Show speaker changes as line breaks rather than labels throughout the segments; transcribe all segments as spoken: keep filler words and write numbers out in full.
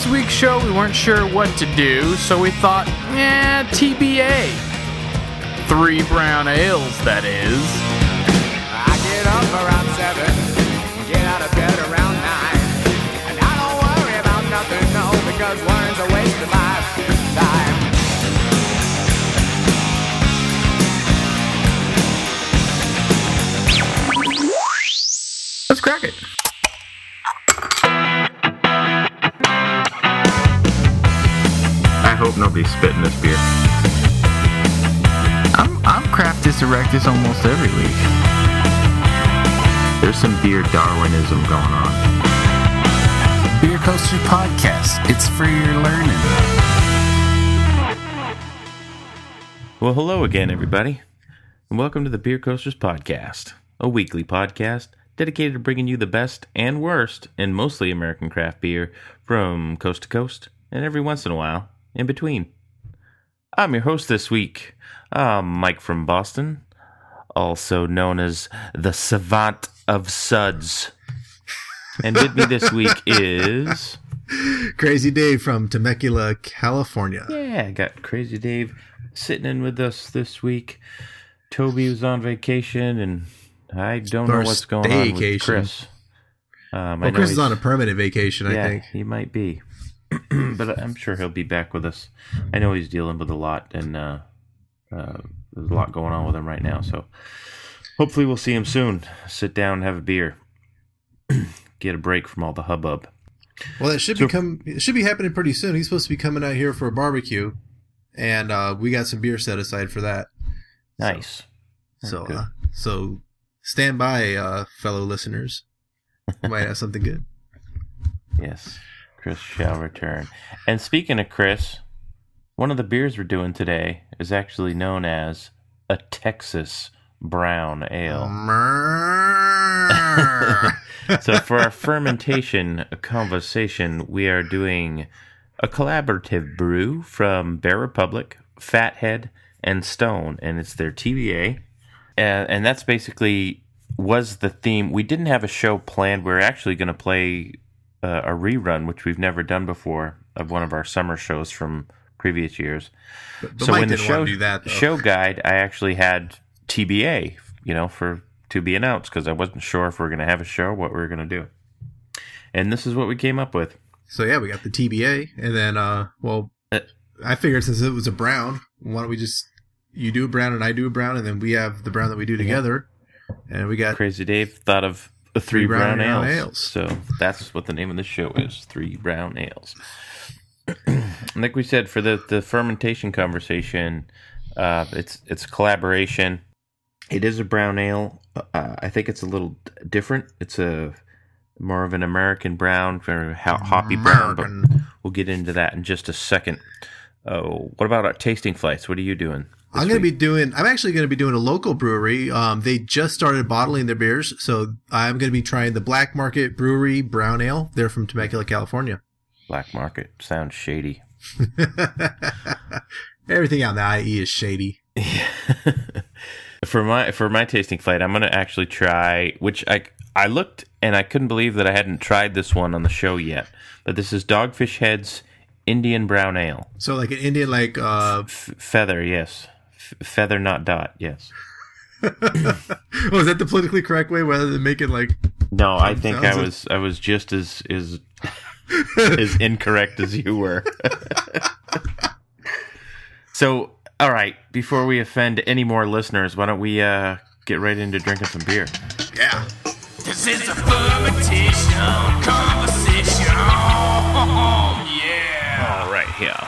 week's show, we weren't sure what to do, so we thought, eh, T B A. Three brown ales, that is.
I get up around seven, get out of bed around nine, and I don't worry about nothing, no, because worrying's a waste of my time.
Let's crack it.
I hope nobody's spitting this beer.
I'm I'm Craftus Erectus almost every week.
There's some beer Darwinism going on.
Beer Coaster Podcast. It's for your learning.
Well, hello again, everybody, and welcome to the Beer Coasters Podcast, a weekly podcast dedicated to bringing you the best and worst in mostly American craft beer from coast to coast, and every once in a while, in between. I'm your host this week, I'm Mike from Boston, also known as the Savant of Suds. And with me this week is...
Crazy Dave from Temecula, California.
Yeah, I got Crazy Dave sitting in with us this week. Toby was on vacation, and I don't know what's going on with Chris. Um,
well, Chris is on a permanent vacation, I
yeah,
think.
He might be. But I'm sure he'll be back with us. I know he's dealing with a lot, and uh, uh, there's a lot going on with him right now. So hopefully we'll see him soon. Sit down and have a beer. Get a break from all the hubbub.
Well, it should so, become it should be happening pretty soon. He's supposed to be coming out here for a barbecue, and uh, we got some beer set aside for that.
Nice.
So, so, uh, so stand by, uh, fellow listeners. We might have something good.
Yes. Chris shall return. And speaking of Chris, one of the beers we're doing today is actually known as a Texas Brown Ale. So for our fermentation conversation, we are doing a collaborative brew from Bear Republic, Fathead, and Stone, and it's their T B A. And, and that's basically was the theme. We didn't have a show planned. We we're actually going to play Uh, a rerun, which we've never done before, of one of our summer shows from previous years.
But, but
so
Mike
in the
didn't
show,
want to do that,
show guide, I actually had T B A, you know, for to be announced, because I wasn't sure if we were going to have a show, what we were going to do. And this is what we came up with.
So yeah, we got the T B A, and then, uh, well, uh, I figured since it was a brown, why don't we just, you do a brown and I do a brown, and then we have the brown that we do together, yeah. And we got...
Crazy Dave thought of The three, three brown, brown ales.
ales.
So that's what the name of the show is, Three Brown Ales. Like we said, for the, the fermentation conversation, uh, it's it's collaboration. It is a brown ale. Uh, I think it's a little different. It's a more of an American brown, very hoppy brown, but we'll get into that in just a second. Oh, what about our tasting flights? What are you doing?
I'm going to be doing, I'm actually going to be doing a local brewery. Um, they just started bottling their beers. So I'm going to be trying the Black Market Brewery Brown Ale. They're from Temecula, California.
Black Market sounds shady.
Everything out in the I E is shady.
for my, for my tasting flight, I'm going to actually try, which I, I looked and I couldn't believe that I hadn't tried this one on the show yet, but this is Dogfish Head's Indian Brown Ale.
So like an Indian, like, uh,
F- feather, yes. Feather, not dot, yes.
Oh, is that the politically correct way rather than make it like...
No, I think I was I was just as as, as incorrect as you were. So, all right, before we offend any more listeners, why don't we uh, get right into drinking some beer?
Yeah.
This is a fermentation conversation. Yeah.
All right, here.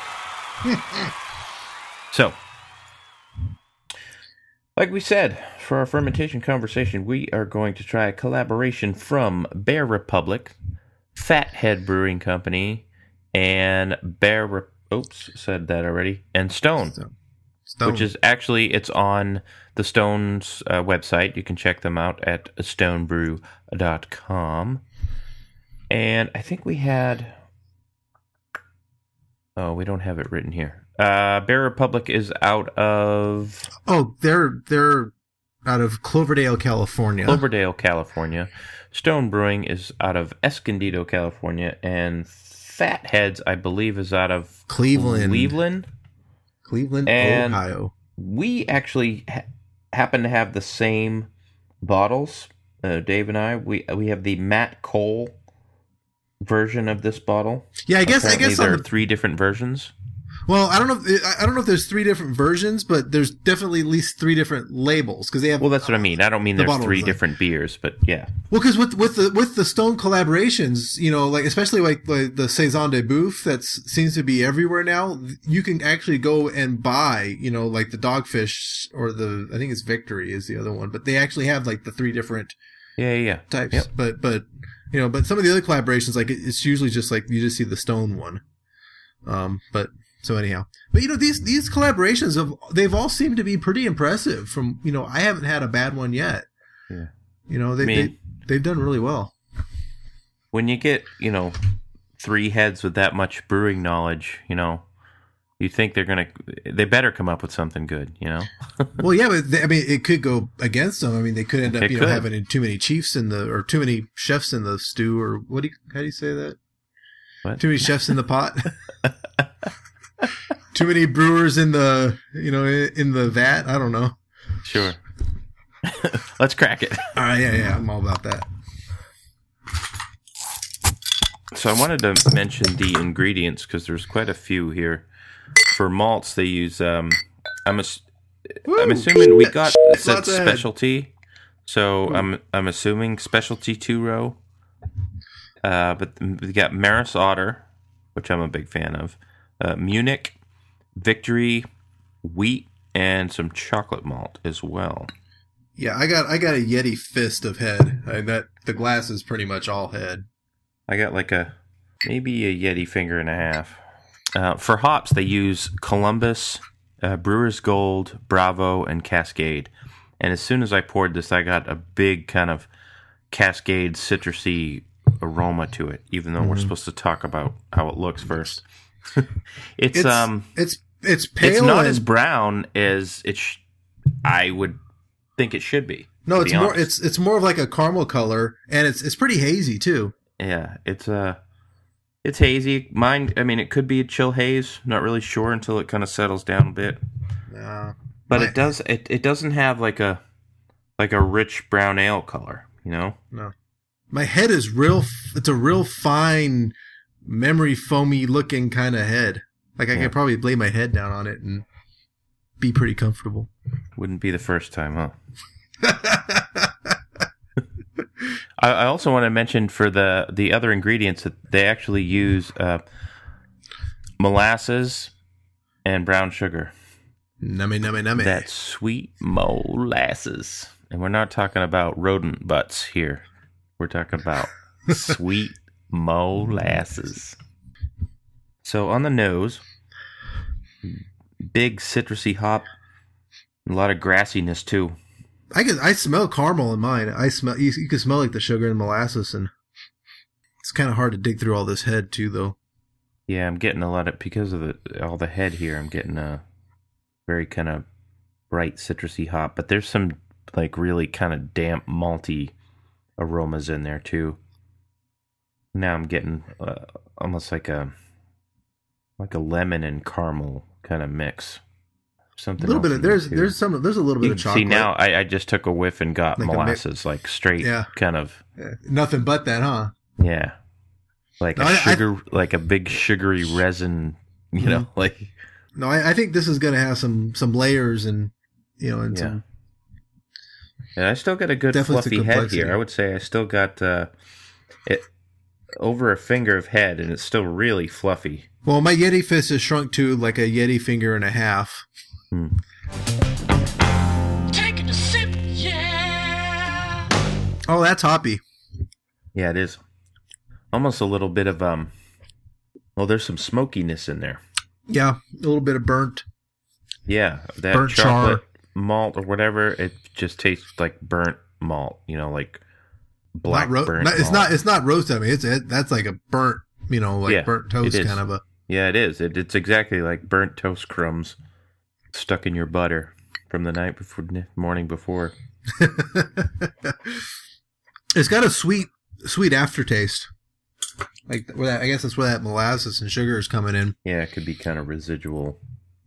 So... Like we said, for our fermentation conversation, we are going to try a collaboration from Bear Republic, Fathead Brewing Company, and Bear... Re- Oops, said that already. And Stone,
Stone. Stone.
Which is actually, it's on the Stone's uh, website. You can check them out at stone brew dot com. And I think we had... Oh, we don't have it written here. Uh, Bear Republic is out of...
Oh, they're they're out of Cloverdale, California.
Cloverdale, California. Stone Brewing is out of Escondido, California. And Fatheads, I believe, is out of
Cleveland.
Cleveland.
Cleveland,
And
Ohio.
We actually ha- happen to have the same bottles, uh, Dave and I. We we have the Matt Cole version of this bottle.
Yeah, I guess
Apparently
I guess
there
on
are
the,
three different versions.
well, I don't know. If, I don't know if there's three different versions, but there's definitely at least three different labels because they have.
Well, that's what I mean. I don't mean
the
there's
bottle
three
design.
different beers, but yeah.
Well, because with with the with the Stone collaborations, you know, like especially like, like the Saison de Boeuf that seems to be everywhere now. You can actually go and buy, you know, like the Dogfish or the I think it's Victory is the other one, but they actually have like the three different
Yeah, yeah, yeah.
types.
Yep.
But but you know, but some of the other collaborations, like it's usually just like you just see the Stone one. Um, but so anyhow, but you know these these collaborations have they've all seemed to be pretty impressive. From you know, I haven't had a bad one yet.
Yeah.
You know, they,
I mean,
they they've done really well.
When you get, you know, three heads with that much brewing knowledge, you know, you think they're going to, they better come up with something good, you know?
Well, yeah, but they, I mean, it could go against them. I mean, they could end up,
It
you know,
could.
having too many chiefs in the, or too many chefs in the stew, or what do you, how do you say that?
What?
Too many chefs in the pot. Too many brewers in the, you know, in, in the vat. I don't know.
Sure. Let's crack it.
All right, yeah, yeah, I'm all about that.
So I wanted to mention the ingredients because there's quite a few here. For malts, they use, um, I'm, ass- I'm assuming we got, it said
Lots ahead.
specialty. So I'm, I'm assuming specialty two row. Uh, but we got Maris Otter, which I'm a big fan of. Uh, Munich, Victory, wheat, and some chocolate malt as well.
Yeah, I got, I got a Yeti fist of head. I got the glass is pretty much all head.
I got like a maybe a Yeti finger and a half. Uh, for hops, they use Columbus, uh, Brewer's Gold, Bravo, and Cascade. And as soon as I poured this, I got a big kind of Cascade citrusy aroma to it. Even though mm-hmm. we're supposed to talk about how it looks first. it's,
It's
um,
it's it's pale.
it's not
and,
as brown as it. Sh- I would think it should be.
No,
to
it's
be
more.
honest.
It's it's more of like a caramel color, and it's it's pretty hazy too.
Yeah, it's uh it's hazy. Mine, I mean, it could be a chill haze. Not really sure until it kind of settles down a bit.
Uh,
But
my-
it does. It, it doesn't have like a like a rich brown ale color. You know.
No, my head is real. f- It's a real fine, memory foamy looking kind of head. Like I
Yeah.
could probably lay my head down on it and be pretty comfortable.
Wouldn't be the first time, huh? I, I also want to mention for the the other ingredients that they actually use uh, molasses and brown sugar.
Nummy, nummy, nummy.
That sweet molasses. And we're not talking about rodent butts here. We're talking about sweet molasses. So on the nose, big citrusy hop, a lot of grassiness too.
I can I smell caramel in mine. I smell you, you can smell like the sugar and molasses, and it's kind of hard to dig through all this head too, though.
Yeah, I'm getting a lot of, because of the all the head here, I'm getting a very kind of bright citrusy hop, but there's some like really kind of damp malty aromas in there too. Now I'm getting uh, almost like a like a lemon and caramel kind of mix. Something
A little
else
bit
in
of
there,
there's
too.
there's some there's a little bit
You
of
can
chocolate.
see now I, I just took a whiff and got
Like a mi-
molasses, like straight
Yeah.
kind of,
Yeah, nothing but that, huh?
yeah, like
No,
a
I- I-
sugar, like a big sugary resin, you know,
Mm-hmm.
like
No, I, I think this is gonna have some some layers and you know and
Yeah.
some.
And I still got a good
Definitely
fluffy
some
head
complexity.
here. I would say I still got uh, it over a finger of head, and it's still really fluffy.
Well, my Yeti fist is shrunk to like a Yeti finger and a half.
Hmm.
Taking a sip, yeah.
Oh, that's hoppy.
Yeah, it is. Almost a little bit of um. Well, there's some smokiness in there.
Yeah, a little bit of burnt.
Yeah, that
Burnt
chocolate
char.
malt or whatever. It just tastes like burnt malt. You know, like black
Not ro-
burnt.
not, it's
malt.
not it's not roasted. I mean, it's it, that's like a burnt, you know, like
Yeah,
burnt toast
it is.
kind of a.
Yeah, it is. It, it's exactly like burnt toast crumbs stuck in your butter from the night before, morning before.
It's got a sweet sweet aftertaste. Like where that, I guess that's where that molasses and sugar is coming in.
Yeah, it could be kind of residual.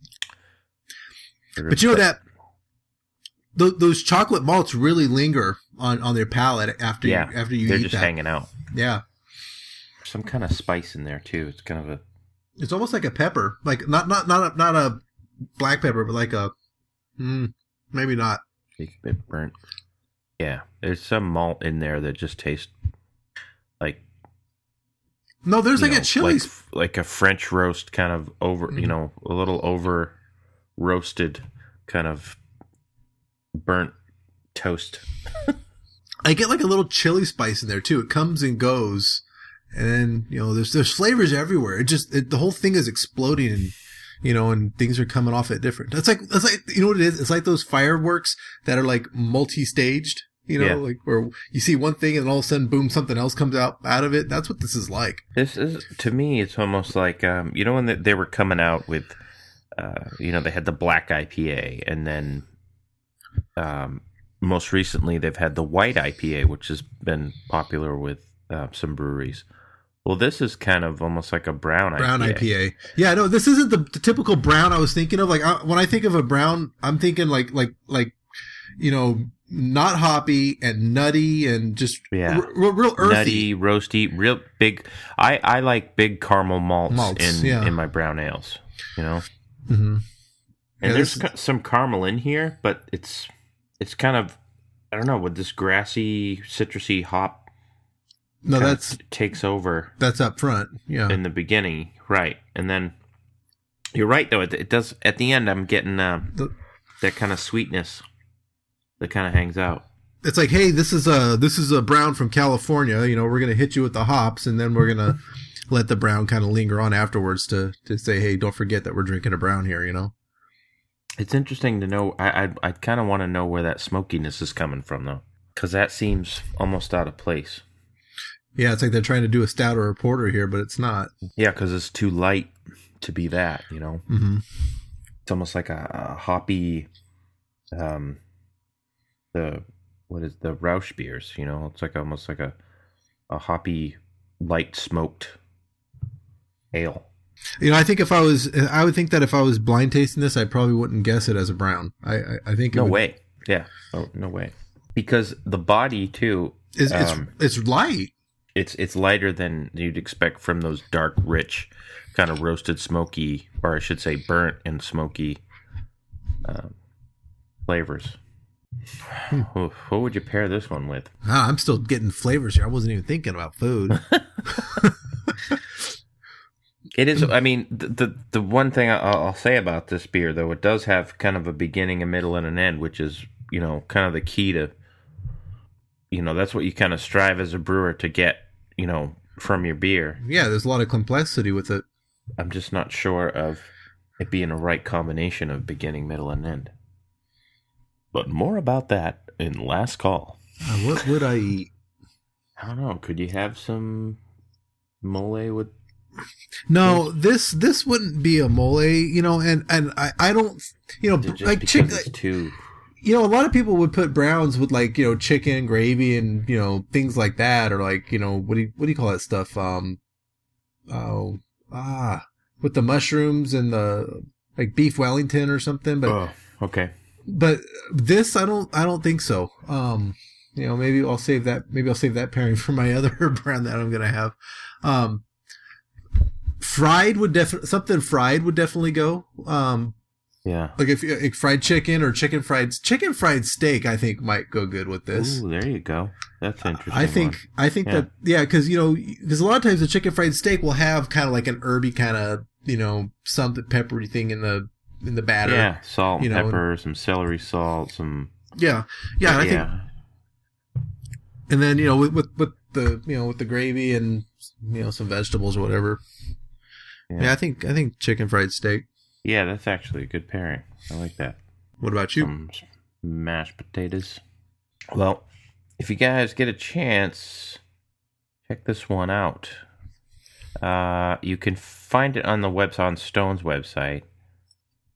But you know that th- those chocolate malts really linger on, on their palate after
yeah,
you, after you
they're
eat
just
that.
hanging out.
Yeah,
Some kind of spice in there too. It's kind of a
it's almost like a pepper, like not not not a, not a black pepper, but like a mm, maybe not.
a bit burnt. Yeah, there's some malt in there that just tastes like
No, there's
you
like
know,
a chili.
like, like a French roast, kind of over,
Mm.
you know, a little over roasted, kind of burnt toast.
I get like a little chili spice in there too. It comes and goes, and then you know there's there's flavors everywhere. It just it, the whole thing is exploding, and you know, and things are coming off it different. It's like it's like you know what it is. It's like those fireworks that are like multi-staged. You know,
Yeah.
like where you see one thing and all of a sudden, boom, something else comes out out of it. That's what this is like.
This is, to me, it's almost like, um, you know, when they, they were coming out with, uh, you know, they had the black I P A, and then um, most recently they've had the white I P A, which has been popular with uh, some breweries. Well, this is kind of almost like a brown,
Brown
I
I
P A.
P A. Yeah, no, this isn't the, the typical brown I was thinking of. Like I, when I think of a brown, I'm thinking like like like you know, not hoppy and nutty and just
Yeah.
r- r- real earthy.
Nutty, roasty, real big. I, I like big caramel malts,
Malts,
in,
yeah.
in my brown ales, you know?
Mm-hmm.
And
Yeah,
there's
this-
ca- some caramel in here, but it's it's kind of, I don't know, with this grassy, citrusy hop
No,
kind of
that's
t- takes over
that's up front. Yeah.
in the beginning, right? And then you're right, though. It, it does at the end. I'm getting uh,
The-
that kind of sweetness that kind of hangs out.
It's like, hey, this is a this is a brown from California. You know, we're gonna hit you with the hops, and then we're gonna let the brown kind of linger on afterwards to to say, hey, don't forget that we're drinking a brown here. You know.
It's interesting to know. I I, I kind of want to know where that smokiness is coming from, though, because that seems almost out of place.
Yeah, it's like they're trying to do a stout or a porter here, but it's not.
Yeah, because it's too light to be that. You know,
Mm-hmm.
it's almost like a, a hoppy, um, the what is the Rausch beers? You know, it's like almost like a a hoppy, light smoked ale.
You know, I think if I was, I would think that if I was blind tasting this, I probably wouldn't guess it as a brown. I I, I think it
No
would,
way. Yeah. Oh, no way. Because the body too,
It's,
um,
it's it's light.
it's it's lighter than you'd expect from those dark, rich, kind of roasted, smoky, or I should say, burnt and smoky um, flavors. What what would you pair this one with?
Ah, I'm still getting flavors here. I wasn't even thinking about food.
It is. I mean, the the, the one thing I'll, I'll say about this beer, though, it does have kind of a beginning, a middle, and an end, which is, you know, kind of the key to, you know, that's what you kind of strive as a brewer to get, you know, from your beer.
Yeah, there's a lot of complexity with it.
I'm just not sure of it being a right combination of beginning, middle, and end. But more about that in Last Call.
Uh, what would I eat?
I don't know. Could you have some mole with?
No, this this wouldn't be a mole, you know, and and I, I don't, you know,
Just
like
because
chick,
it's too.
you know, a lot of people would put browns with like, you know, chicken gravy and, you know, things like that, or like, you know, what do you what do you call that stuff? Um, oh, ah, with the mushrooms and the like beef Wellington or something, but
Oh, okay.
but this I don't I don't think so. Um, you know, maybe I'll save that. Maybe I'll save that pairing for my other brand that I'm gonna have. Um. Fried would definitely something fried would definitely go. Um,
Yeah.
like if like fried chicken or chicken fried chicken fried steak, I think might go good with this.
Ooh, there you go. That's interesting.
I think
one.
I think
Yeah.
that yeah, because you know because a lot of times the chicken fried steak will have kind of like an herby kind of you know something peppery thing in the in the batter.
Yeah, salt,
you
and
know,
pepper, some celery salt, some.
yeah, yeah. and I think
yeah.
and then you know with, with with the you know with the gravy and you know some vegetables or whatever.
Yeah.
Yeah, I think I think chicken fried steak.
Yeah, that's actually a good pairing. I like that.
What about you?
Some mashed potatoes. Well, if you guys get a chance, check this one out. Uh, you can find it on the website, on Stone's website,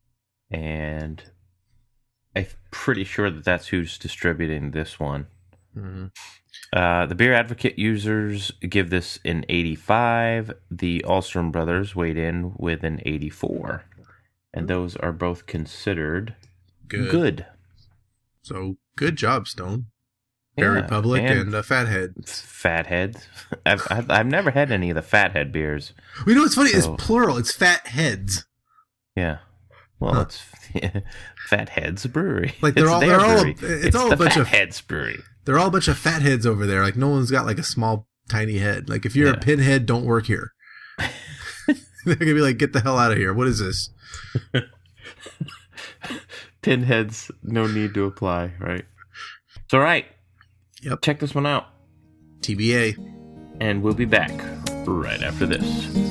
and I'm pretty sure that that's who's distributing this one.
Mhm.
Uh, the Beer Advocate users give this an eighty-five. The Ahlstrom brothers weighed in with an eighty-four. And those are both considered
Good.
good.
So good job, Stone. Beer
Yeah,
Republic and,
and
uh, Fathead.
Fathead. I've, I've I've never had any of the Fathead beers.
Well, you know what's funny?
So-
It's plural. It's Fat Heads.
Yeah. Well,
Huh.
it's Fathead's Brewery.
Like, they're
it's
all-
their
they're all a-
brewery.
it's
It's
all a
the
bunch of-
Fathead's Brewery.
They're all a bunch of fat heads over there. Like, no one's got like a small, tiny head. Like, if you're
Yeah.
a pinhead, don't work here. They're gonna be like, get the hell out of here. What is this?
Pinheads, no need to apply, right? It's all right.
Yep.
Check this one out.
T B A.
And we'll be back right after this.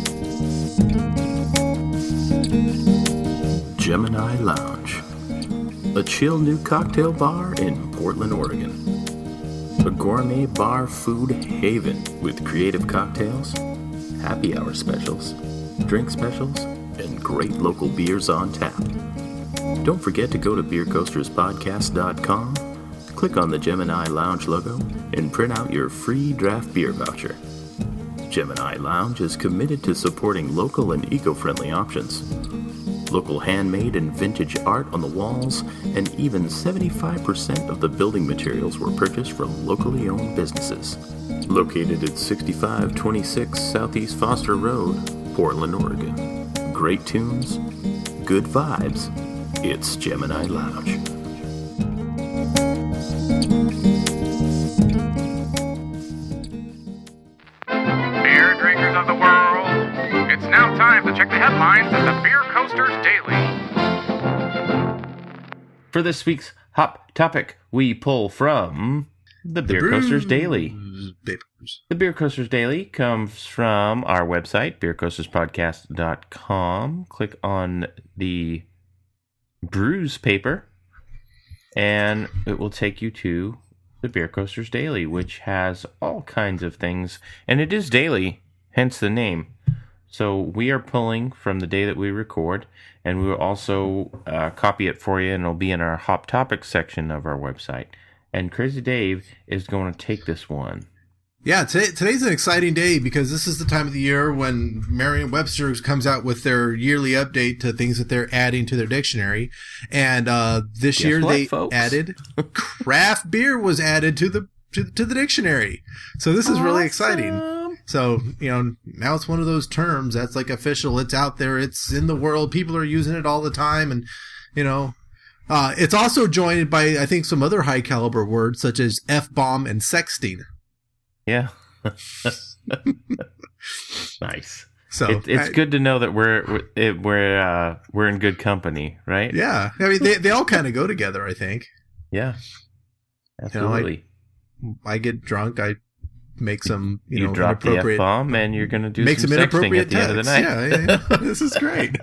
Gemini Lounge, a chill new cocktail bar in Portland, Oregon. A gourmet bar food haven with creative cocktails, happy hour specials, drink specials, and great local beers on tap. Don't forget to go to beer coasters podcast dot com, click on the Gemini Lounge logo, and print out your free draft beer voucher. Gemini Lounge is committed to supporting local and eco-friendly options. Local handmade and vintage art on the walls, and even seventy-five percent of the building materials were purchased from locally owned businesses. Located at sixty-five twenty-six Southeast Foster Road, Portland, Oregon. Great tunes, good vibes. It's Gemini Lounge.
Beer drinkers of the world, it's now time to check the headlines of the Beer Coasters Daily.
For this week's hop topic, we pull from the Beer Coasters Daily.
Papers.
The Beer Coasters Daily comes from our website, beer coasters podcast dot com. Click on the brews paper, and it will take you to the Beer Coasters Daily, which has all kinds of things. And it is daily, hence the name. So we are pulling from the day that we record, and we will also uh, copy it for you, and it'll be in our Hop Topics section of our website. And Crazy Dave is going to take this one.
Yeah, today, today's an exciting day because this is the time of the year when Merriam-Webster comes out with their yearly update to things that they're adding to their dictionary. And uh, this
Guess
year
what,
they
folks?
added craft beer was added to the to, to the dictionary. So this is really exciting. So, you know, now it's one of those terms that's like official. It's out there. It's in the world. People are using it all the time. And, you know, uh, it's also joined by, I think, some other high caliber words such as F-bomb and sexting.
Yeah. Nice.
So
It, it's
I-
good to know that we're we're it, we're, uh, we're in good company, right?
Yeah. I mean, they, they all kind of go together, I think.
Yeah.
know, I-
Absolutely.
I get drunk. I make some, you,
you
know,
drop the
inappropriate,
F bomb, and you're going to do
make
some
some
sexting
inappropriate
at the end of the
texts.
night.
Yeah, yeah, yeah. This is great.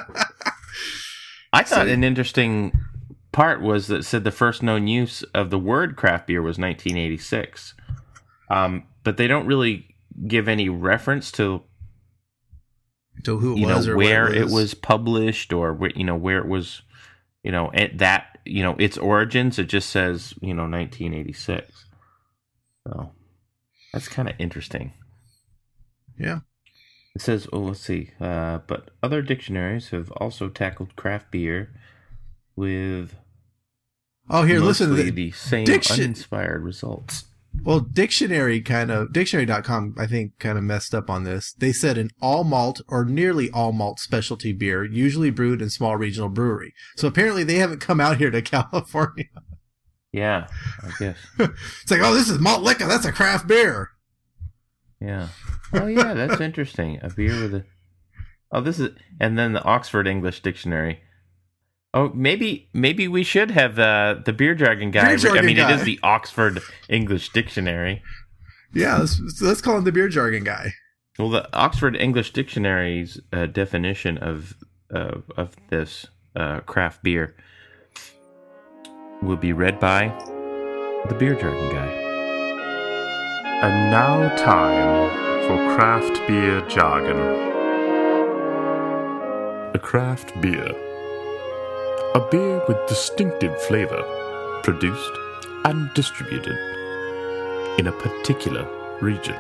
I thought
So-
an interesting part was that it said the first known use of the word craft beer was nineteen eighty-six. Um, but they don't really give any reference to
So who it
you know
was or
where
what
it was published or where, you know where it was, you know at that you know its origins. It just says you know nineteen eighty-six. So that's kind of interesting.
Yeah.
It says, oh, let's see. Uh, but other dictionaries have also tackled craft beer with
Oh, here, listen to
mostly
the,
the same
diction-
uninspired results.
well, dictionary kind of, dictionary dot com, I think, kind of messed up on this. They said an all malt or nearly all malt specialty beer, usually brewed in small regional brewery. So apparently they haven't come out here to California.
Yeah, I guess.
It's like, oh, this is malt liquor. That's a craft beer.
Yeah. Oh, yeah, that's interesting. A beer with a. Oh, this is, and then the Oxford English Dictionary. Oh, maybe maybe we should have the the beer jargon guy.
Beer jargon
I mean,
guy.
it is the Oxford English Dictionary.
Yeah, let's, let's call him the beer jargon guy.
Well, the Oxford English Dictionary's uh, definition of uh, of this uh, craft beer will be read by the beer jargon guy.
And now time for craft beer jargon. A craft beer. A beer with distinctive flavor, produced and distributed in a particular region.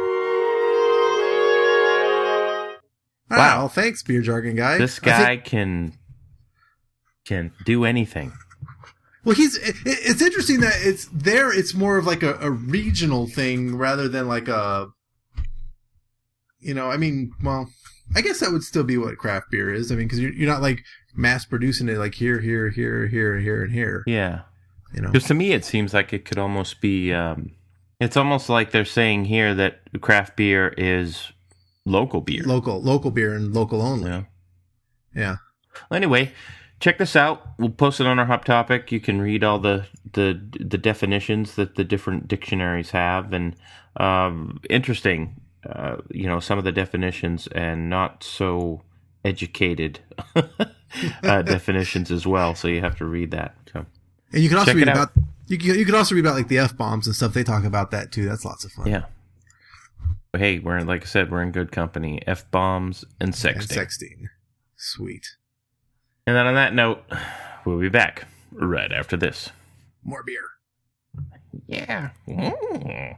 Wow.
Wow.
Well, thanks, beer jargon guy.
This
I
guy
think-
can can do anything.
well, he's. It, it's interesting that it's there. It's more of like a, a regional thing rather than like a. You know, I mean, well, I guess that would still be what craft beer is. I mean, because you're, you're not like mass producing it like here, here, here, here, here, and here.
Yeah.
You know,
Because to me, it seems like it could almost be. Um, it's almost like they're saying here that craft beer is local beer.
local, local beer and local only.
Yeah.
Yeah.
Well, anyway, check this out. We'll post it on our Hop Topic. You can read all the the, the definitions that the different dictionaries have, and um, interesting. Uh, you know, some of the definitions and not so educated uh, definitions as well. So you have to read that. So.
And you can also
Check
read
it out.
about you can, you can also read about like the F bombs and stuff. They talk about that too. That's lots of fun.
Yeah. But hey, we're in, like I said, we're in good company. F bombs and sexting.
And sexting. Sweet.
And then on that note, we'll be back right after this.
More beer.
Yeah. Mm.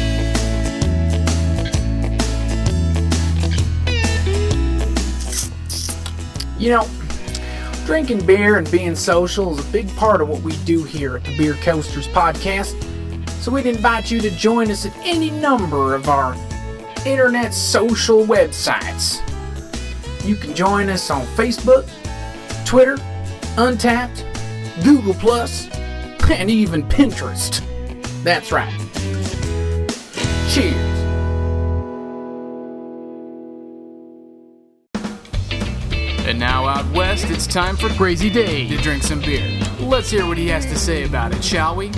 You know, drinking beer and being social is a big part of what we do here at the Beer Coasters podcast. So we'd invite you to join us at any number of our internet social websites. You can join us on Facebook, Twitter, Untapped, Google Plus, and even Pinterest. That's right. Cheers. And now out west, it's time for Crazy Dave to drink some beer. Let's hear what he has to say about it, shall we?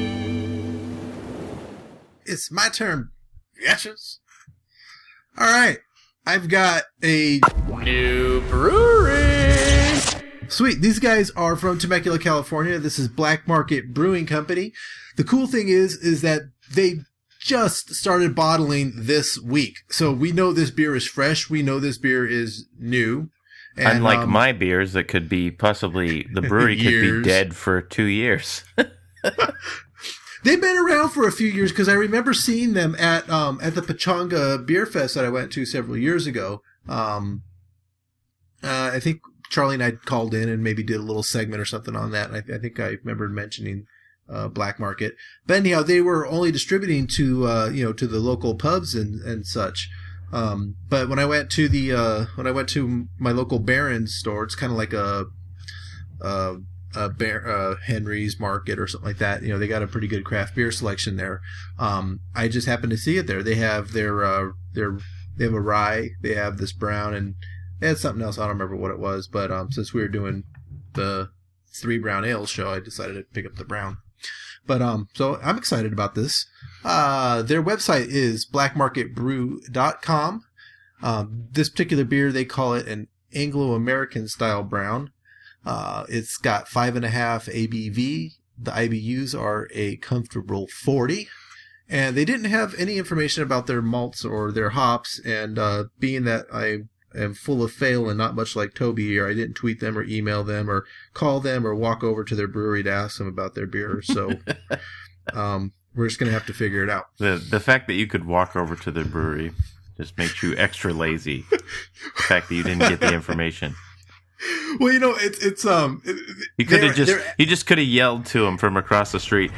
It's my turn. Yes. All right. I've got a
New brewery.
Sweet. These guys are from Temecula, California. This is Black Market Brewing Company. The cool thing is, is that they just started bottling this week. So we know this beer is fresh. We know this beer is new. And,
Unlike
um,
my beers that could be possibly, the brewery could be
Years.
dead for two years.
They've been around for a few years because I remember seeing them at um, at the Pachanga Beer Fest that I went to several years ago. Um, uh, I think Charlie and I called in and maybe did a little segment or something on that. And I, I think I remember mentioning uh, Black Market. But anyhow, they were only distributing to uh, you know to the local pubs and and such. Um, but when I went to the uh, when I went to my local Barron's store, it's kind of like a uh, Uh, Bear, uh, Henry's Market or something like that. You know, they got a pretty good craft beer selection there. Um, I just happened to see it there. They have their, uh, their, they have a rye, they have this brown, and they had something else. I don't remember what it was, but, um, since we were doing the three brown ales show, I decided to pick up the brown. But, um, so I'm excited about this. Uh, their website is black market brew dot com. Um, this particular beer, they call it an Anglo-American style brown. Uh, it's got five and a half A B V. The I B Us are a comfortable forty. And they didn't have any information about their malts or their hops. And, uh, being that I am full of fail and not much like Toby here, I didn't tweet them or email them or call them or walk over to their brewery to ask them about their beer. So, um, we're just going to have to figure it out.
The the fact that you could walk over to the brewery just makes you extra lazy. The fact that you didn't get the information.
Well, you know, it's, it's, um,
You could have
they're-
just
they're-
you just could have yelled to him from across the street.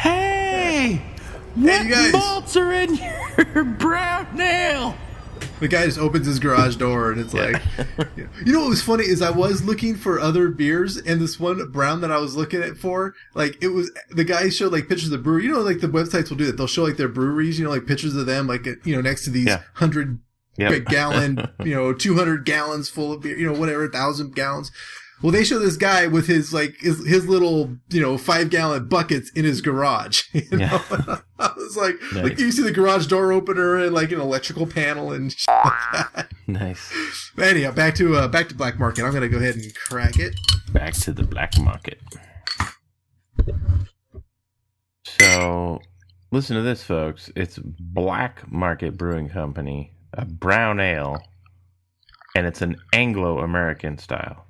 Hey, what
you guys.
malts are in your brown ale?
The guy just opens his garage door and it's like, you know what was funny is I was looking for other beers and this one brown that I was looking at for, like it was, the guy showed like pictures of the brewery. You know, like the websites will do that. They'll show like their breweries, you know, like pictures of them, like, you know, next to these
Yeah.
hundred
Yep.
gallon, you know, two hundred gallons full of beer, you know, whatever, thousand gallons. Well, they show this guy with his, like, his, his little, you know, five gallon buckets in his garage. You know?
Yeah.
I was like,
Nice.
like, you see the garage door opener and like an electrical panel and shit like that.
Nice.
But anyhow, back to, uh, back to Black Market. I'm going to go ahead and crack it.
Back to the black market. So, listen to this, folks. It's Black Market Brewing Company, a brown ale, and it's an Anglo-American style.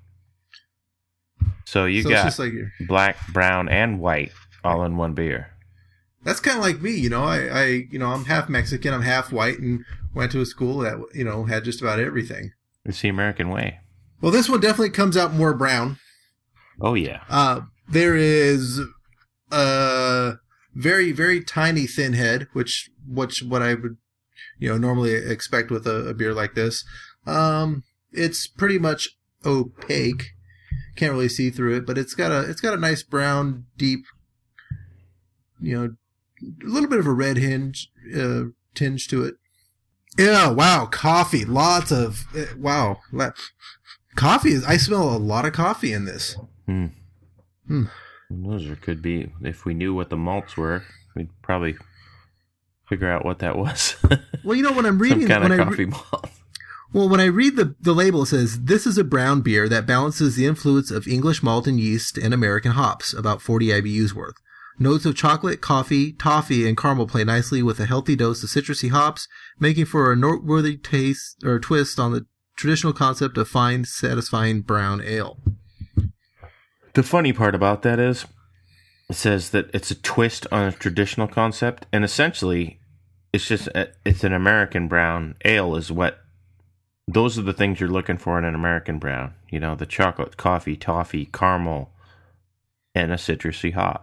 So you
So it's
got
just like your-
black, brown, and white all in one beer.
That's kind of like me, you know. I, I, you know, I'm half Mexican, I'm half white, and went to a school that, you know, had just about everything.
It's the American way.
Well, this one definitely comes out more brown.
Oh, yeah.
Uh, there is a very, very tiny thin head, which, which what I would, you know, normally expect with a, a beer like this. Um, it's pretty much opaque. Can't really see through it, but it's got a, it's got a nice brown, deep, you know, a little bit of a red hinge, uh, tinge to it. Yeah, wow, coffee. Lots of, uh, wow. Coffee is, I smell a lot of coffee in this.
Hmm.
Hmm.
Those are, could be, if we knew what the malts were, we'd probably figure out what that was.
Well, you know, when I'm reading,
Some kind
when
of
I
coffee
re-
malt.
well, when I read the, the label, it says, this is a brown beer that balances the influence of English malt and yeast and American hops, about forty I B Us worth. Notes of chocolate, coffee, toffee, and caramel play nicely with a healthy dose of citrusy hops, making for a noteworthy taste or twist on the traditional concept of fine, satisfying brown ale.
The funny part about that is, it says that it's a twist on a traditional concept, and essentially, it's just a, it's an American brown ale. Is what those are the things you're looking for in an American brown. You know, the chocolate, coffee, toffee, caramel, and a citrusy hop.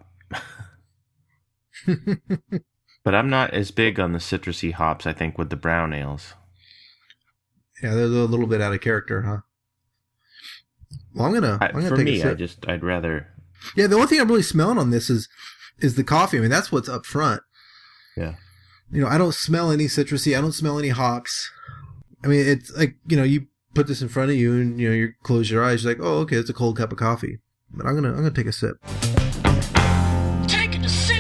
But I'm not as big on the citrusy hops, I think, with the brown ales.
Yeah, they're a little bit out of character, huh? Well, I'm gonna.
I,
I'm gonna
for
take
me,
a sip.
I just I'd rather.
Yeah, the only thing I'm really smelling on this is is the coffee. I mean, that's what's up front.
Yeah.
You know, I don't smell any citrusy. I don't smell any hops. I mean, it's like, you know, you put this in front of you, and you know, you close your eyes. You're like, oh, okay, it's a cold cup of coffee. But I'm gonna I'm gonna take a sip.
Taking a sip,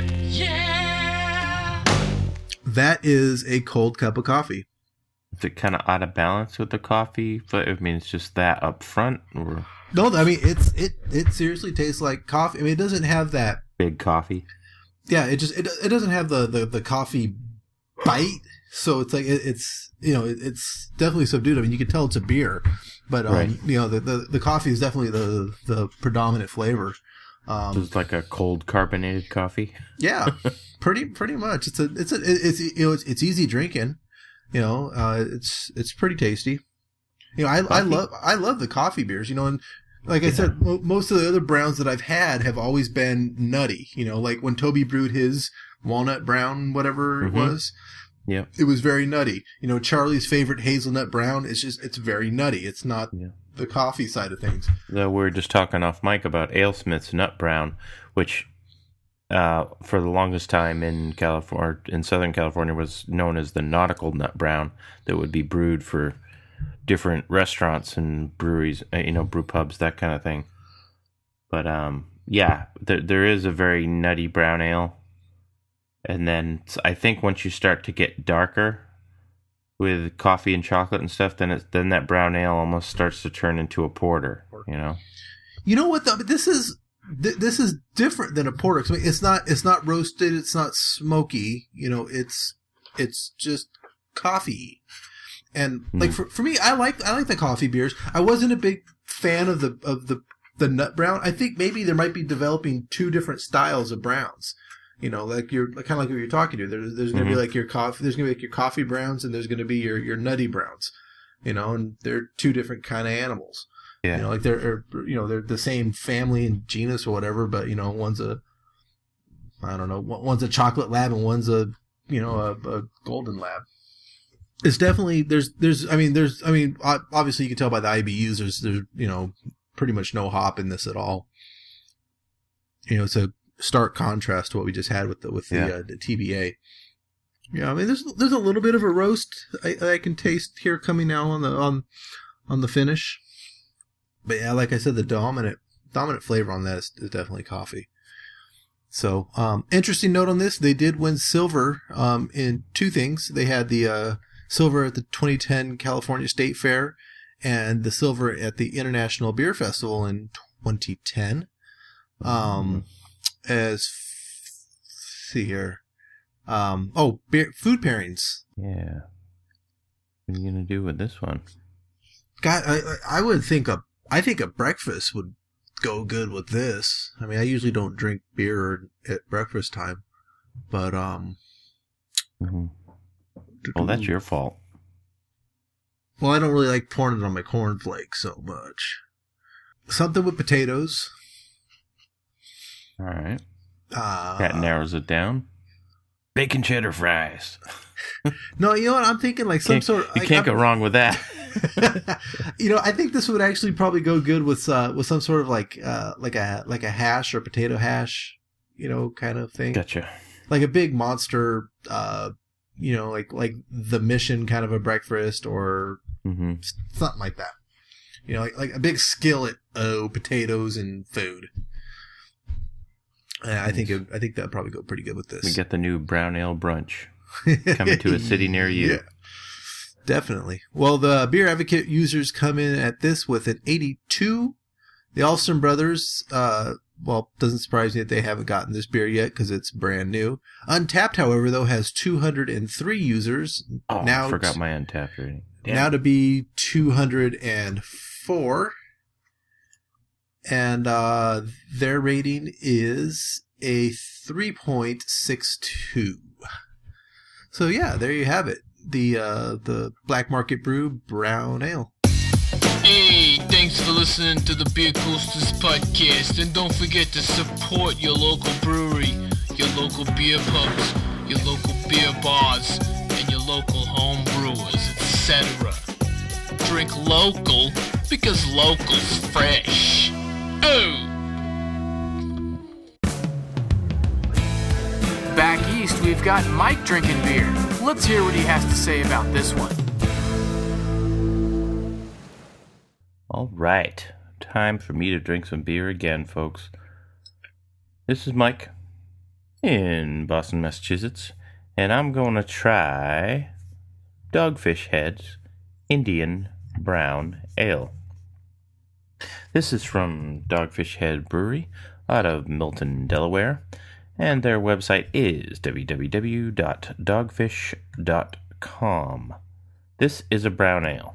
yeah.
That is a cold cup of coffee.
Is it kind of out of balance with the coffee? But I mean, it's just that up front, or
No, I mean it's it it seriously tastes like coffee. I mean, it doesn't have that.
big coffee.
Yeah, it just it it doesn't have the the, the coffee bite. So it's like it, it's you know it, it's definitely subdued. I mean, you can tell it's a beer, but um,
Right.
you know the, the the coffee is definitely the the predominant flavor. Um,
It's like a cold carbonated coffee.
yeah, pretty pretty much. It's a it's a it's you know it's it's easy drinking. You know, uh, it's it's pretty tasty. You know, I I
Coffee?
love I love the coffee beers. You know, and like I
Yeah.
said, mo- most of the other browns that I've had have always been nutty. You know, like when Toby brewed his walnut brown, whatever
Mhm.
it was.
Yeah.
It was very nutty. You know, Charlie's favorite hazelnut brown is just, it's very nutty. It's not
Yeah.
the coffee side of things.
Though we were just talking off mic about AleSmith's Nut Brown, which uh, for the longest time in California, in Southern California, was known as the nautical nut brown, that would be brewed for different restaurants and breweries, uh, you know, brew pubs, that kind of thing. But um, yeah, there there is a very nutty brown ale, and then I think once you start to get darker with coffee and chocolate and stuff, then it's then that brown ale almost starts to turn into a porter, you know.
You know what though? This is, th- this is different than a porter. 'Cause I mean, it's not, it's not roasted. It's not smoky. You know, it's, it's just coffee. And like for, for me, I like, I like the coffee beers. I wasn't a big fan of the, of the, the nut brown. I think maybe there might be developing two different styles of browns. You know, like you're kind of like what you're talking to. There's, there's going to
Mhm.
be like your coffee, there's going to be like your coffee browns, and there's going to be your, your nutty browns, you know, and they're two different kind of animals.
Yeah.
You know, like they're, or, you know, they're the same family and genus or whatever, but, you know, one's a, I don't know, one- one's a chocolate lab and one's a, you know, a, a golden lab. It's definitely, there's, there's, I mean, there's, I mean, o- obviously you can tell by the I B Us, there's, there's, you know, pretty much no hop in this at all. You know, it's a stark contrast to what we just had with the, with the,
Yeah.
uh, the T B A. Yeah, I mean, there's, there's a little bit of a roast I, I can taste here coming now on the, on, on the finish. But yeah, like I said, the dominant dominant flavor on that is, is definitely coffee. So, um, interesting note on this: they did win silver um, in two things. They had the uh, silver at the twenty ten California State Fair, and the silver at the International Beer Festival in twenty ten. Um, as let's see here, um, oh, beer, food pairings.
Yeah. What are you gonna do with this one?
God, I, I I would think a I think a breakfast would go good with this. I mean, I usually don't drink beer at breakfast time. But um,
Mm-hmm. Well, that's your fault.
well, I don't really like pouring it on my cornflakes so much. Something with potatoes.
All right.
Uh,
That narrows it down. Bacon cheddar fries.
No, you know what? I'm thinking like some
Can't-
sort.
you
like,
can't
I'm-
go wrong with that.
You know, I think this would actually probably go good with uh, with some sort of like uh, like a like a hash or potato hash, you know, kind of thing.
Gotcha.
Like a big monster, uh, you know, like like the Mission kind of a breakfast or
Mm-hmm.
something like that. You know, like like a big skillet of potatoes and food. Uh, I think it, I think that'd probably go pretty good with this.
We get the new brown ale brunch coming to a city near you.
Yeah. Definitely. Well, the Beer Advocate users come in at this with an eighty-two. The Alston brothers, uh, well, doesn't surprise me that they haven't gotten this beer yet because it's brand new. Untapped, however, though, has two hundred three users.
Oh,
now
I forgot my Untapped rating. Damn.
Now to be two hundred four. And uh, their rating is a three point six two. So, yeah, there you have it. The uh, the Black Market Brew Brown Ale.
Hey, thanks for listening to the Beer Coasters podcast. And don't forget to support your local brewery, your local beer pubs, your local beer bars, and your local home brewers, et cetera. Drink local because local's fresh. Oh!
Back east, we've got Mike drinking beer. Let's hear what he has to say about this one.
All right. Time for me to drink some beer again, folks. This is Mike in Boston, Massachusetts, and I'm going to try Dogfish Head's Indian Brown Ale. This is from Dogfish Head Brewery out of Milton, Delaware, and their website is w w w dot dogfish dot com. This is a brown ale.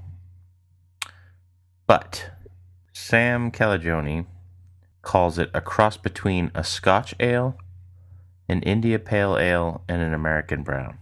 But Sam Calagione calls it a cross between a Scotch ale, an India Pale Ale, and an American Brown.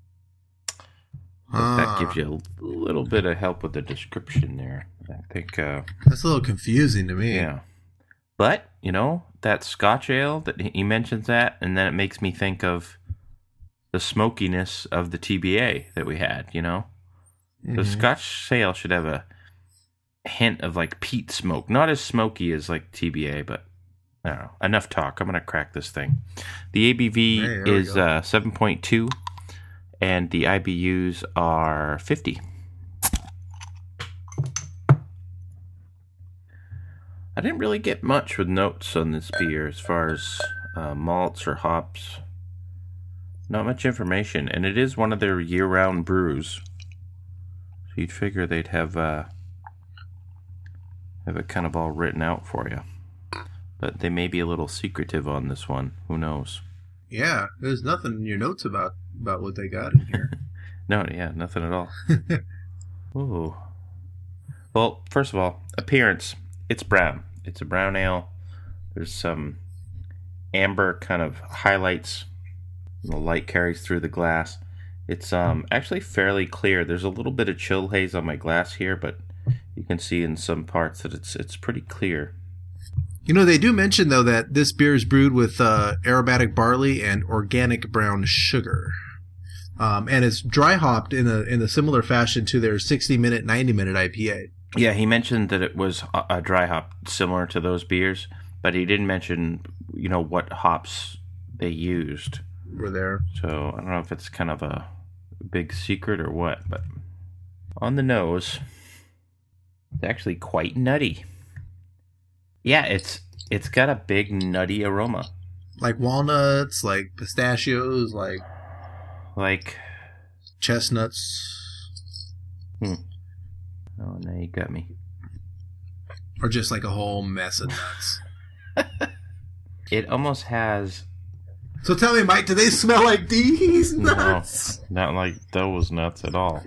Ah.
That gives you a little bit of help with the description there. I think, uh,
That's a little confusing to me.
yeah. But, you know, that Scotch ale, that he mentions that, and then it makes me think of the smokiness of the T B A that we had, you know? The Scotch ale should have a hint of like peat smoke. Not as smoky as like T B A, but I don't know. Enough talk. I'm going to crack this thing. The A B V
Hey, there we
is
go.
uh, seven point two, and the I B Us are fifty. I didn't really get much with notes on this beer as far as uh, malts or hops. Not much information, and it is one of their year-round brews. So you'd figure they'd have uh, have it kind of all written out for you. But they may be a little secretive on this one. Who knows?
Yeah, there's nothing in your notes about, about what they got in here.
No, yeah, nothing at all. Ooh. Well, first of all, appearance. It's brown. It's a brown ale. There's some amber kind of highlights. The light carries through the glass. It's um actually fairly clear. There's a little bit of chill haze on my glass here, but you can see in some parts that it's it's pretty clear.
You know, they do mention, though, that this beer is brewed with uh, aromatic barley and organic brown sugar. Um, and it's dry hopped in a in a similar fashion to their sixty minute, ninety minute I P A.
Yeah, he mentioned that it was a, a dry hop similar to those beers, but he didn't mention, you know, what hops they used.
We're there.
So I don't know if it's kind of a big secret or what, but on the nose, it's actually quite nutty. Yeah, it's it's got a big nutty aroma.
Like walnuts, like pistachios, like
Like,
chestnuts,
hmm. Oh, now you got me.
or just like a whole mess of nuts.
It almost has,
So tell me, Mike, do they smell like these
no,
nuts?
not like those nuts at all.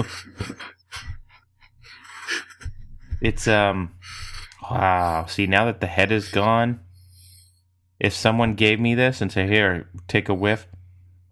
It's, um, wow. See, now that the head is gone, if someone gave me this and said, here, take a whiff,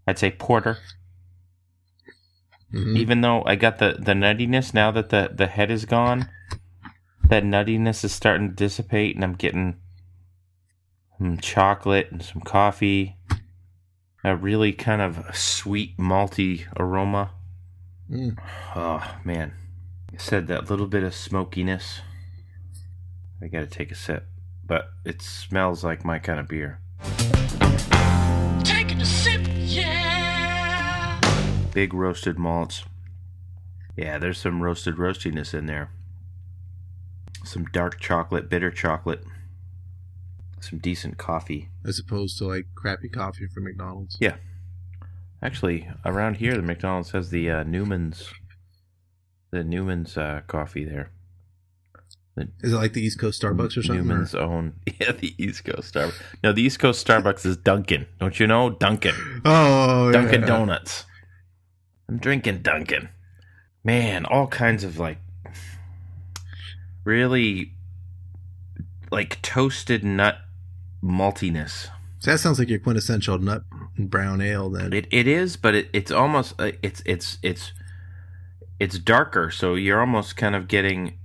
I'd say porter.
Mm-hmm.
Even though I got the, the nuttiness, now that the, the head is gone, that nuttiness is starting to dissipate, and I'm getting some chocolate and some coffee. A really kind of sweet, malty aroma.
Mm.
Oh, man. I said that little bit of smokiness. I gotta take a sip. But it smells like my kind of beer.
Taking a sip, yeah.
Big roasted malts. Yeah, there's some roasted roastiness in there. Some dark chocolate, bitter chocolate. Some decent coffee.
As opposed to like crappy coffee from McDonald's.
Yeah. Actually, around here, the McDonald's has the uh, Newman's, the Newman's uh, coffee there. The
Is it like the East Coast Starbucks or something?
Newman's
or?
own. Yeah, the East Coast Starbucks. No, the East Coast Starbucks is Dunkin'. Don't you know? Dunkin'.
Oh,
Dunkin'
yeah.
Donuts. I'm drinking Dunkin'. Man, all kinds of like really like toasted nut maltiness.
So that sounds like your quintessential nut and brown ale then.
It it is, but it, it's almost uh, it's it's it's it's darker, so you're almost kind of getting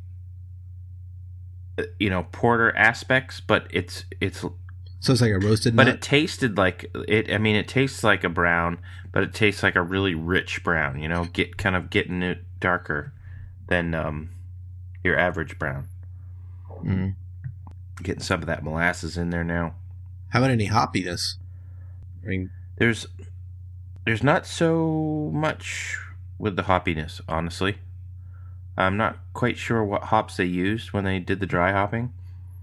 uh, you know, porter aspects, but it's it's
So it's like a roasted
but
nut?
it tasted like it. I mean, it tastes like a brown, but it tastes like a really rich brown. You know, get kind of getting it darker than um, your average brown.
Mm.
Getting some of that molasses in there now.
How about any hoppiness? I mean,
There's there's not so much with the hoppiness, honestly. I'm not quite sure what hops they used when they did the dry hopping.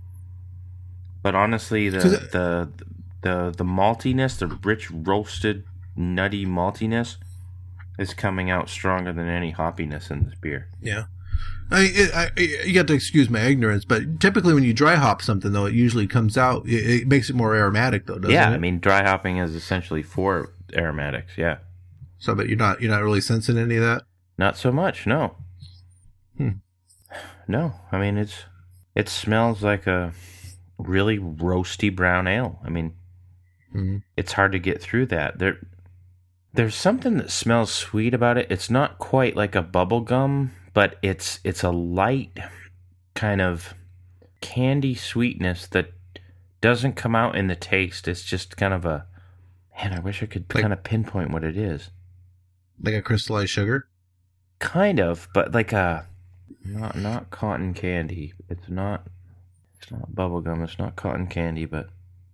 But honestly, the
'Cause it-
the the the maltiness, the rich roasted nutty maltiness, is coming out stronger than any hoppiness in this beer.
yeah. I, it, I, you got to excuse my ignorance, but typically when you dry hop something, though, it usually comes out. It, it makes it more aromatic, though, doesn't
Yeah,
it?
I mean, dry hopping is essentially for aromatics. Yeah,
So, but you're not you're not really sensing any of that.
not so much. No,
Hmm.
no. I mean, it's it smells like a really roasty brown ale. I mean,
Mhm.
it's hard to get through that. There, there's something that smells sweet about it. It's not quite like a bubble gum, but it's it's a light kind of candy sweetness that doesn't come out in the taste. It's just kind of a man. I wish I could
Like-
kind of pinpoint what it is.
Like a crystallized sugar.
Kind of, but like a not not cotton candy. It's not. It's not bubble gum. It's not cotton candy, but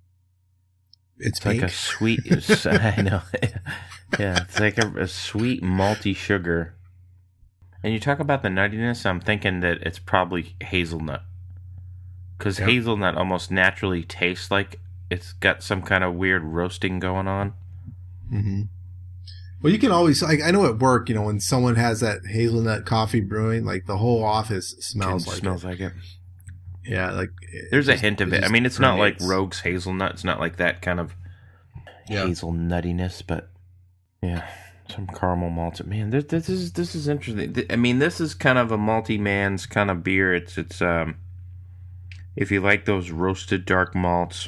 It's,
it's
pink.
like a sweet. It's, I know. Yeah, it's like a, a sweet malty sugar. And you talk about the nuttiness. I'm thinking that it's probably hazelnut, because
Yep.
hazelnut almost naturally tastes like it's got some kind of weird roasting going on.
Mm-hmm. Well, you can always, like, I know at work, you know, when someone has that hazelnut coffee brewing, like the whole office smells
It
like
smells
it.
like it.
Yeah, like it
There's a
just-
hint of it. I
just
mean, it's not like
permeates.
Rogue's hazelnut. It's not like that kind of
Yeah.
hazelnuttiness, but yeah, some caramel malts. Man, this, this is this is interesting. Th- I mean, this is kind of a malty man's kind of beer. It's it's um, if you like those roasted dark malts,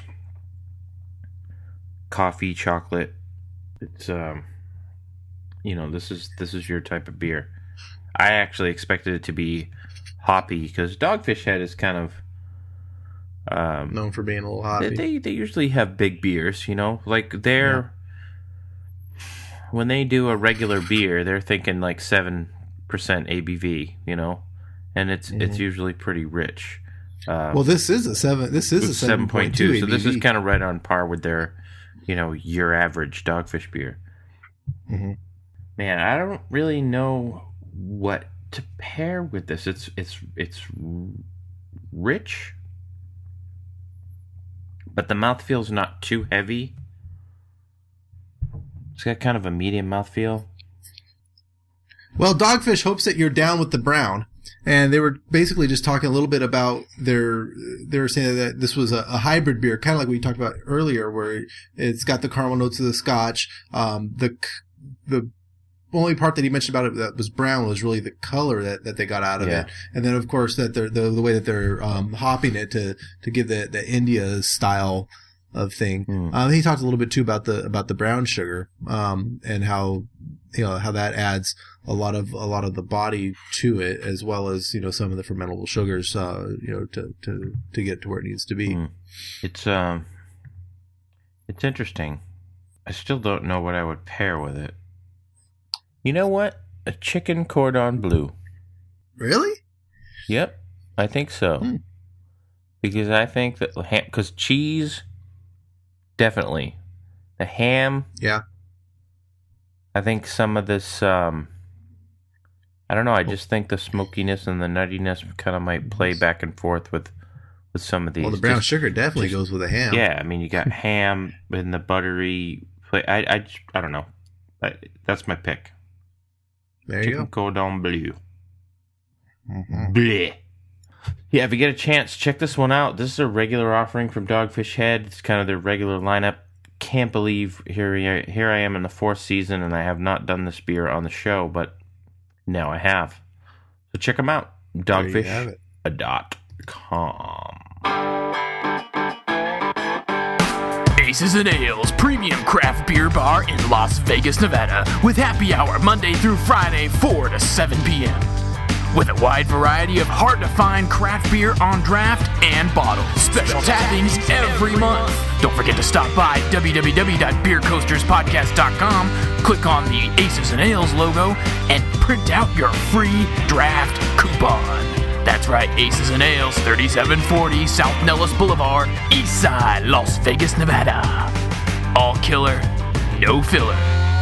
coffee, chocolate, it's um, you know, this is this is your type of beer. I actually expected it to be hoppy because Dogfish Head is kind of um
known for being a little
they,
hoppy.
they they usually have big beers, you know, like they're when they do a regular beer, they're thinking like seven percent A B V, you know, and it's it's usually pretty rich. Um,
Well, this is a seven. This is a seven point two.
so this is kind of right on par with their, you know, your average Dogfish beer.
Mhm.
Man, I don't really know what to pair with this. It's it's it's rich, but the mouthfeel's not too heavy. It's got kind of a medium mouthfeel.
Well, Dogfish hopes that you're down with the brown, and they were basically just talking a little bit about their. They were saying that this was a, a hybrid beer, kind of like we talked about earlier, where it's got the caramel notes of the Scotch. Um, the the only part that he mentioned about it that was brown was really the color that, that they got out of
Yeah.
it, and then of course that they're the, the way that they're um, hopping it to to give the the India style of thing.
Mm.
Um, he talked a little bit too about the about the brown sugar, um, and how you know how that adds a lot of a lot of the body to it, as well as you know some of the fermentable sugars, uh, you know, to to to get to where it needs to be.
Mm. It's um, it's interesting. I still don't know what I would pair with it. You know what? A chicken cordon bleu.
Really?
Yep, I think so.
Hmm.
Because I think that because cheese, definitely, the ham.
Yeah.
I think some of this. Um, I don't know. I just think the smokiness and the nuttiness kind of might play back and forth with with some of these.
Well, the brown
Just-
sugar definitely
just-
goes with a ham.
Yeah, I mean, you got ham and the buttery. Play. I I just- I don't know. I, that's my pick.
There you
Chicken
go.
cordon bleu.
Mhm.
Bleh. Yeah, if you get a chance, check this one out. This is a regular offering from Dogfish Head. It's kind of their regular lineup. Can't believe here I, here I am in the fourth season, and I have not done this beer on the show, but now I have. So check them out.
There you have
dogfish
it.
dot com.
Aces and Ales Premium Craft Beer Bar in Las Vegas, Nevada, with happy hour Monday through Friday, four to seven p.m. With a wide variety of hard-to-find craft beer on draft and bottle. Special tappings every month. Don't forget to stop by w w w dot beer coasters podcast dot com, click on the Aces and Ales logo, and print out your free draft coupon. That's right, Aces and Ales, thirty-seven forty South Nellis Boulevard, East Side, Las Vegas, Nevada. All killer, no filler.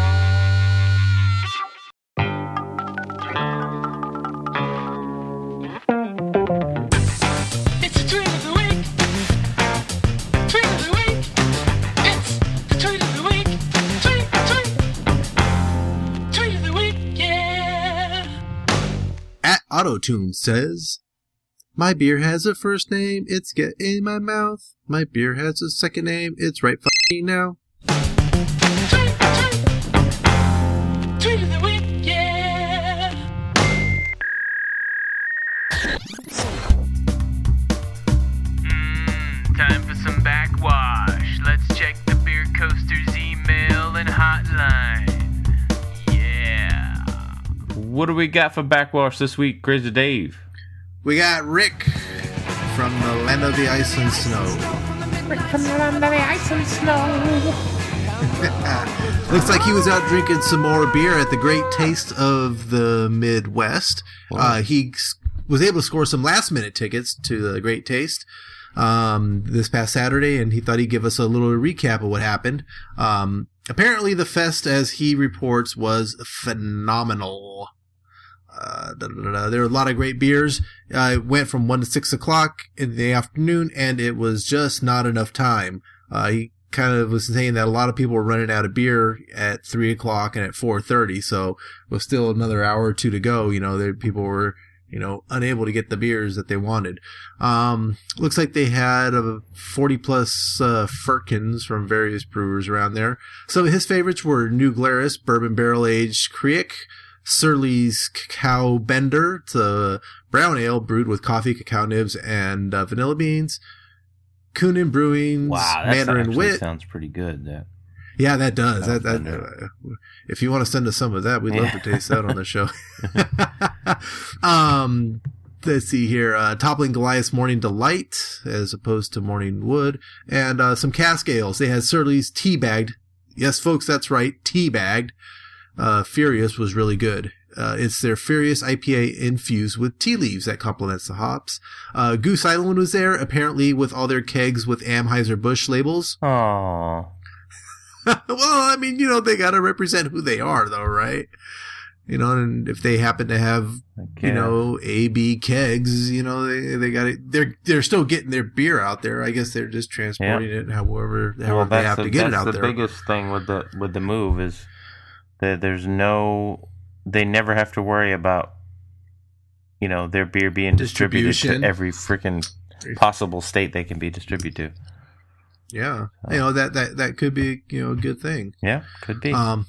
It's the tweet of the week. Tweet of the week. It's the tweet of the week. Tweet, tweet. Tweet of the week, yeah.
At AutoTune says, my beer has a first name, it's get in my mouth. My beer has a second name, it's right f***ing now.
Tweet, tweet. Tweet of the week, yeah.
Mmm, time for some backwash. Let's check the Beer Coasters email and hotline. Yeah.
What do we got for backwash this week, Crazy Dave?
We got Rick from the land of the ice and snow.
Rick from the land of the ice and snow.
Looks like he was out drinking some more beer at the Great Taste of the Midwest. Uh, he s- was able to score some last minute tickets to the Great Taste um, this past Saturday, and he thought he'd give us a little recap of what happened. Um, apparently, the fest, as he reports, was phenomenal. Uh, da, da, da, da. There were a lot of great beers. Uh, it went from one to six o'clock in the afternoon, and it was just not enough time. Uh, he kind of was saying that a lot of people were running out of beer at three o'clock and at four thirty, so with still another hour or two to go, you know, there people were, you know, unable to get the beers that they wanted. Um, looks like they had a forty plus uh, Firkins from various brewers around there. Some of his favorites were New Glarus Bourbon Barrel Aged Creek, Surly's Cacao Bender. It's a brown ale brewed with coffee, cacao nibs, and uh, vanilla beans. Kunin Brewing's
Wow, that
Mandarin
actually
Wit.
sounds pretty good. That
Yeah, that does.
Cacao
That, that,
Bender.
uh, if you want to send us some of that, we'd love
Yeah.
to taste that on the show. um, let's see here. Uh, Toppling Goliath's Morning Delight, as opposed to Morning Wood, and uh, some cask ales. They had Surly's Teabagged. Yes, folks, that's right, Teabagged. Uh, Furious was really good. Uh, it's their Furious I P A infused with tea leaves that complements the hops. Uh, Goose Island was there, apparently with all their kegs with Anheuser-Busch labels.
Aww.
Well, I mean, you know, they got to represent who they are, though, right? You know, and if they happen to have,
Okay.
you know, A B kegs, you know, they they got it. They're they're still getting their beer out there. I guess they're just transporting it, however, however
well,
they
that's
have
the,
to get it
that's
out
the
there.
biggest thing with the with the move is that there's no, they never have to worry about, you know, their beer being distributed
Distribution.
to every freaking possible state they can be distributed to.
Yeah, you know that that that could be, you know, a good thing.
Yeah, could be.
Um,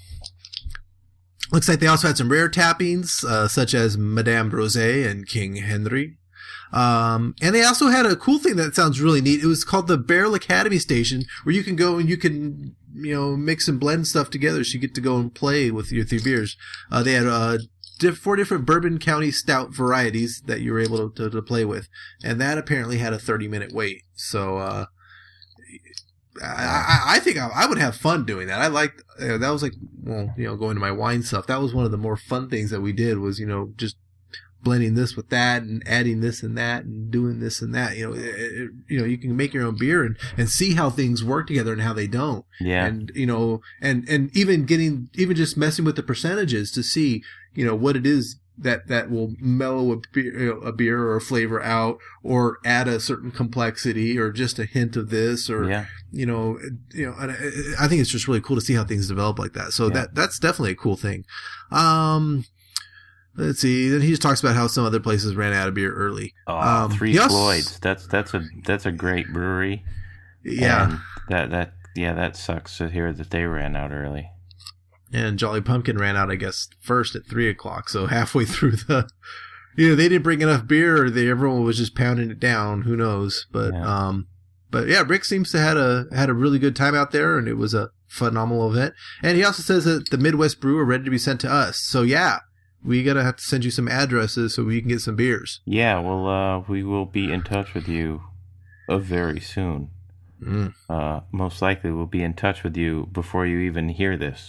looks like they also had some rare tappings, uh, such as Madame Rosé and King Henry. Um, and they also had a cool thing that sounds really neat. It was called the Barrel Academy Station, where you can go and you can, you know, mix and blend stuff together. So you get to go and play with your three beers. Uh, they had, uh, diff- four different Bourbon County Stout varieties that you were able to, to, to play with. And that apparently had a thirty minute wait. So, uh, I, I, I think I, I would have fun doing that. I liked, uh, that was like, well, you know, going to my wine stuff. That was one of the more fun things that we did was, you know, just blending this with that and adding this and that and doing this and that. You know, it, it, you know, you can make your own beer and, and see how things work together and how they don't.
Yeah.
And, you know, and, and even getting, even just messing with the percentages to see, you know, what it is that, that will mellow a beer, you know, a beer or a flavor out or add a certain complexity or just a hint of this or,
Yeah.
you know, you know, and I, I think it's just really cool to see how things develop like that. So
Yeah.
that, that's definitely a cool thing. Um, Let's see. Then he just talks about how some other places ran out of beer early.
Oh,
Um,
Three
he also-
Floyds. That's that's a that's a great brewery.
Yeah.
And that that yeah that sucks to hear that they ran out early.
And Jolly Pumpkin ran out, I guess, first at three o'clock. So halfway through the, you know, they didn't bring enough beer or they, everyone was just pounding it down. Who knows? But,
Yeah.
um, but yeah, Rick seems to had a, had a really good time out there and it was a phenomenal event. And he also says that the Midwest Brew are ready to be sent to us. So yeah, we gotta have to send you some addresses so we can get some beers.
Yeah, well, uh, we will be in touch with you uh, very soon.
Mm.
Uh, most likely, we'll be in touch with you before you even hear this.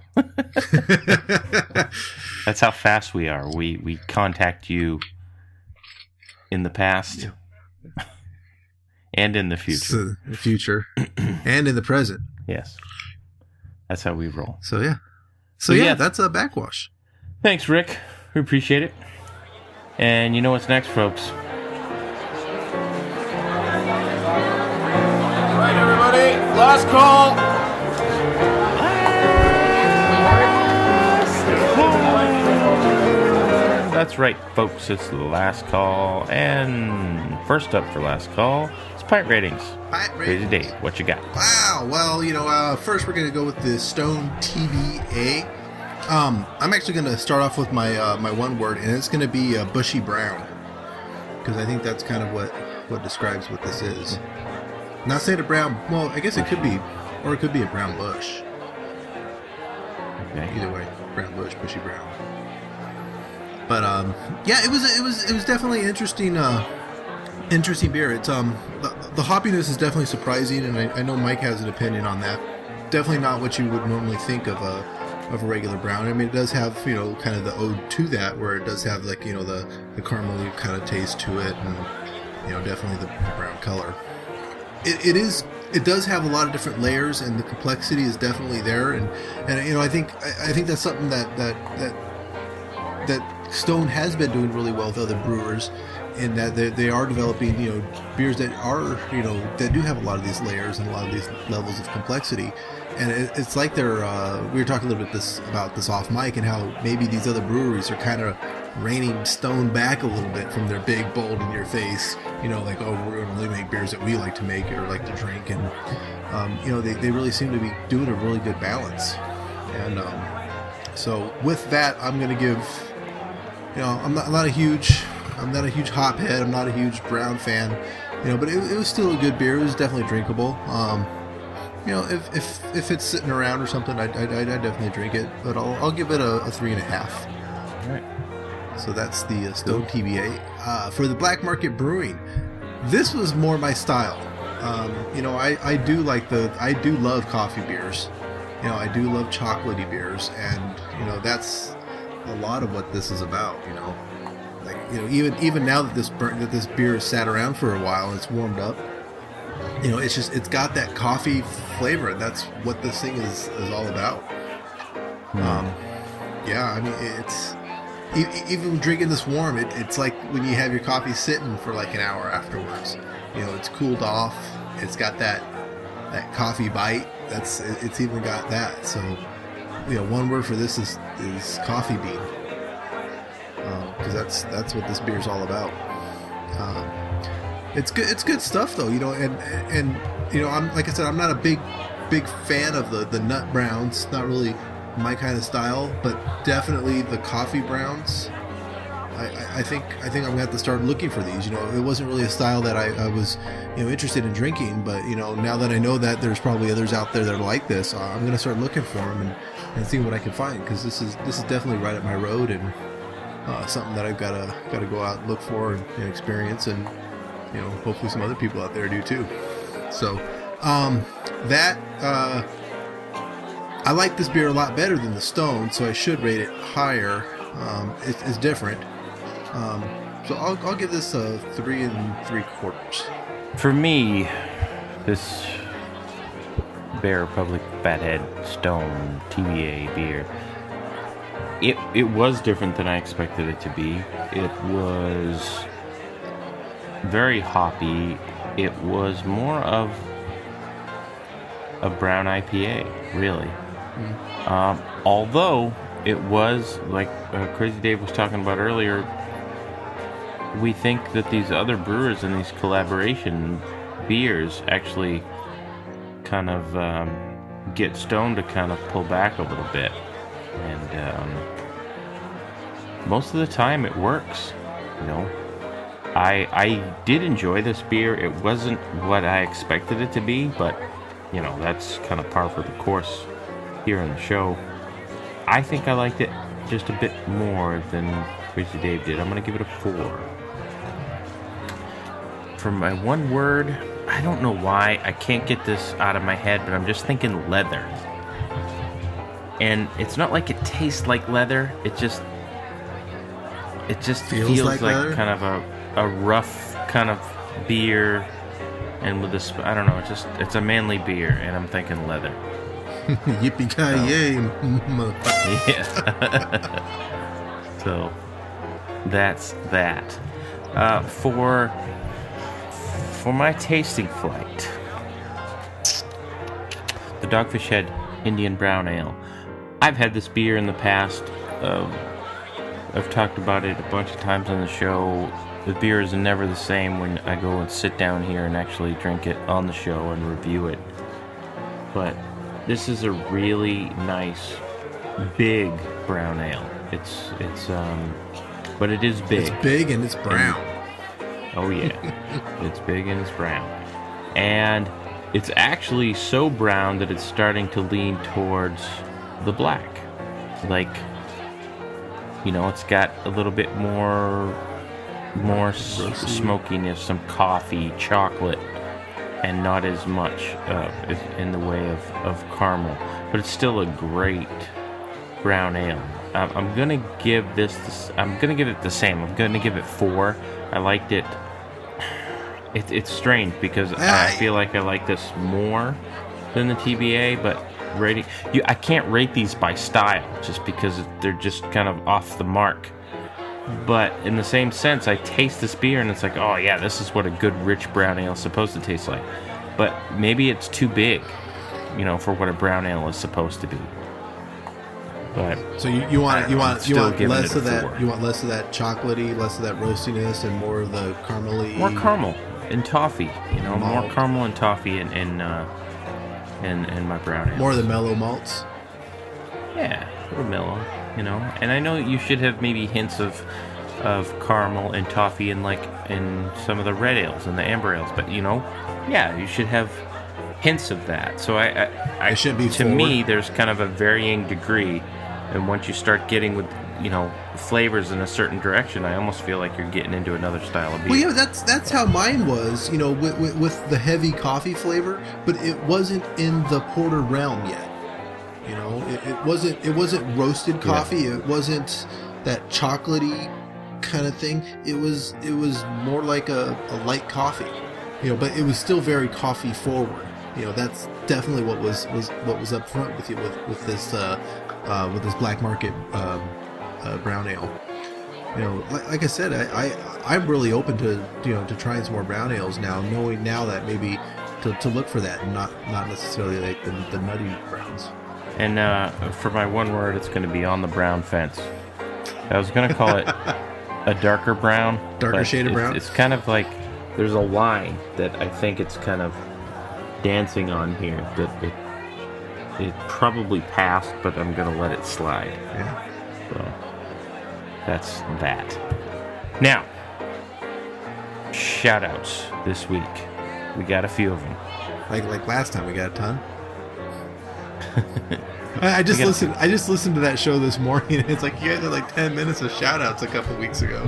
That's how fast we are. We we contact you in the past and in the future.
So, the future and in the present.
Yes, that's how we roll.
So yeah. So
So,
yeah,
yeah.
that's a backwash.
Thanks, Rick. We appreciate it. And you know what's next, folks?
All right, everybody, last call.
That's right, folks. It's the last call. And first up for last call is Pint Ratings.
Pint
Crazy
ratings.
Dave, what you got?
Wow. Well, you know, uh, first we're going to go with the Stone T B A. Um, I'm actually going to start off with my uh, my one word, and it's going to be uh, bushy brown, because I think that's kind of what, what describes what this is. Not saying a brown. Well, I guess it could be, or it could be a brown bush.
Okay.
Either way, brown bush, bushy brown. But um, yeah, it was it was it was definitely interesting. Uh, interesting beer. It's um the, the hoppiness is definitely surprising, and I, I know Mike has an opinion on that. Definitely not what you would normally think of a of a regular brown. I mean, it does have, you know, kind of the ode to that, where it does have like, you know, the the caramely kind of taste to it, and you know, definitely the, the brown color. It, it is. It does have a lot of different layers, and the complexity is definitely there. And, and you know, I think I, I think that's something that that that that Stone has been doing really well with other brewers, in that they, they are developing, you know, beers that are, you know, that do have a lot of these layers and a lot of these levels of complexity. And it, it's like they're, uh, we were talking a little bit this about this off mic, and how maybe these other breweries are kind of reining Stone back a little bit from their big, bold in your face, you know, like, oh, we're going to only make beers that we like to make or like to drink. And, um, you know, they, they really seem to be doing a really good balance. And um, so with that, I'm going to give, you know, I'm not, I'm not a huge, I'm not a huge hop head. I'm not a huge brown fan, you know, but it, it was still a good beer. It was definitely drinkable. Um, you know, if, if, if it's sitting around or something, I'd, I'd, I'd definitely drink it, but I'll, I'll give it a, a three and a half.
All right.
So that's the uh, Stone T B A. Uh, for the Black Market Brewing, this was more my style. Um, you know, I, I do like the, I do love coffee beers. You know, I do love chocolatey beers, and, you know, that's a lot of what this is about, you know. Like, you know, even even now that this bur- that this beer has sat around for a while and it's warmed up, you know, it's just, it's got that coffee flavor, and that's what this thing is, is all about. Um, yeah, I mean, it's, e- even drinking this warm, it, it's like when you have your coffee sitting for like an hour afterwards. You know, it's cooled off. It's got that that coffee bite. That's it's even got that. So, you know, one word for this is is coffee bean, because um, that's that's what this beer is all about. Um, it's good. It's good stuff, though. You know, and and you know, I'm like I said, I'm not a big big fan of the the nut browns. Not really my kind of style, but definitely the coffee browns I, I think I think I'm gonna have to start looking for these. You know, it wasn't really a style that I, I was, you know, interested in drinking. But you know, now that I know that there's probably others out there that are like this, uh, I'm gonna start looking for them and, and see what I can find, because this is this is definitely right up my road, and uh, something that I've gotta gotta go out and look for and, and experience, and you know, hopefully some other people out there do too. So um, that. Uh, I like this beer a lot better than the Stone, so I should rate it higher. Um, it, it's different. Um, so I'll, I'll give this a three and three quarters.
For me, this Bear Republic Fathead Stone T B A beer, it it was different than I expected it to be. It was very hoppy. It was more of a brown I P A, really. Mm. Um, although it was, like uh, Crazy Dave was talking about earlier, we think that these other brewers and these collaboration beers actually kind of um, get Stone to kind of pull back a little bit. And um, most of the time it works, you know. I I did enjoy this beer. It wasn't what I expected it to be, but, you know, that's kind of par for the course here on the show. I think I liked it just a bit more than Crazy Dave did. I'm going to give it a four. For my one word, I don't know why. I can't get this out of my head, but I'm just thinking leather. And it's not like it tastes like leather. It just it just feels, feels like, like kind of a, a rough kind of beer. And with this, I don't know, it's just, it's a manly beer, and I'm thinking leather.
Yippee-ki-yay.
So, yeah. So, that's that. Uh, for, for my tasting flight, the Dogfish Head Indian Brown Ale. I've had this beer in the past. Uh, I've talked about it a bunch of times on the show. The beer is never the same when I go and sit down here and actually drink it on the show and review it. But this is a really nice, big brown ale. It's, it's, um, but it is big.
It's big and it's brown.
And, oh yeah. It's big and it's brown. And it's actually so brown that it's starting to lean towards the black. Like, you know, it's got a little bit more... more s- smokiness, some coffee, chocolate, and not as much uh, in the way of, of caramel. But it's still a great brown ale. Um, I'm gonna give this, this. I'm gonna give it the same. I'm gonna give it four. I liked it. it it's strange because I feel like I like this more than the T B A, but rating. You, I can't rate these by style just because they're just kind of off the mark. But in the same sense, I taste this beer and it's like, oh yeah, this is what a good rich brown ale is supposed to taste like. But maybe it's too big, you know, for what a brown ale is supposed to be. But
so you, you want you want you want less of that
four.
You want less of that chocolatey, less of that roastiness, and more of the caramely.
More caramel and toffee, you know,
malt.
more caramel and toffee in in, uh, in in my brown ale.
More of the mellow malts.
Yeah, a little mellow, you know. And I know you should have maybe hints of of caramel and toffee in like in some of the red ales and the amber ales, but you know, yeah, you should have hints of that. So I, I, I
it should be
to
forward.
me, there's kind of a varying degree, and once you start getting with you know flavors in a certain direction, I almost feel like you're getting into another style of beer.
Well, yeah, that's that's how mine was, you know, with, with, with the heavy coffee flavor, but it wasn't in the porter realm yet. You know, it, it wasn't it wasn't roasted coffee. Yeah. It wasn't that chocolatey kind of thing. It was it was more like a, a light coffee. You know, but it was still very coffee forward. You know, that's definitely what was, was what was up front with you with with this uh, uh, with this black market um, uh, brown ale. You know, like, like I said, I, I I'm really open to you know to trying some more brown ales now, knowing now that maybe to, to look for that and not not necessarily like the, the nutty browns.
And uh, for my one word, it's going to be on the brown fence. I was going to call it a darker brown.
Darker shade of
it's,
brown?
It's kind of like there's a line that I think it's kind of dancing on here that it it probably passed, but I'm going to let it slide.
Yeah.
So that's that. Now, shout-outs this week. We got a few of them.
Like like last time, we got a ton. I, I just
We got-
listened. I just listened to that show this morning. And it's like you guys had like ten minutes of shout outs a couple weeks ago.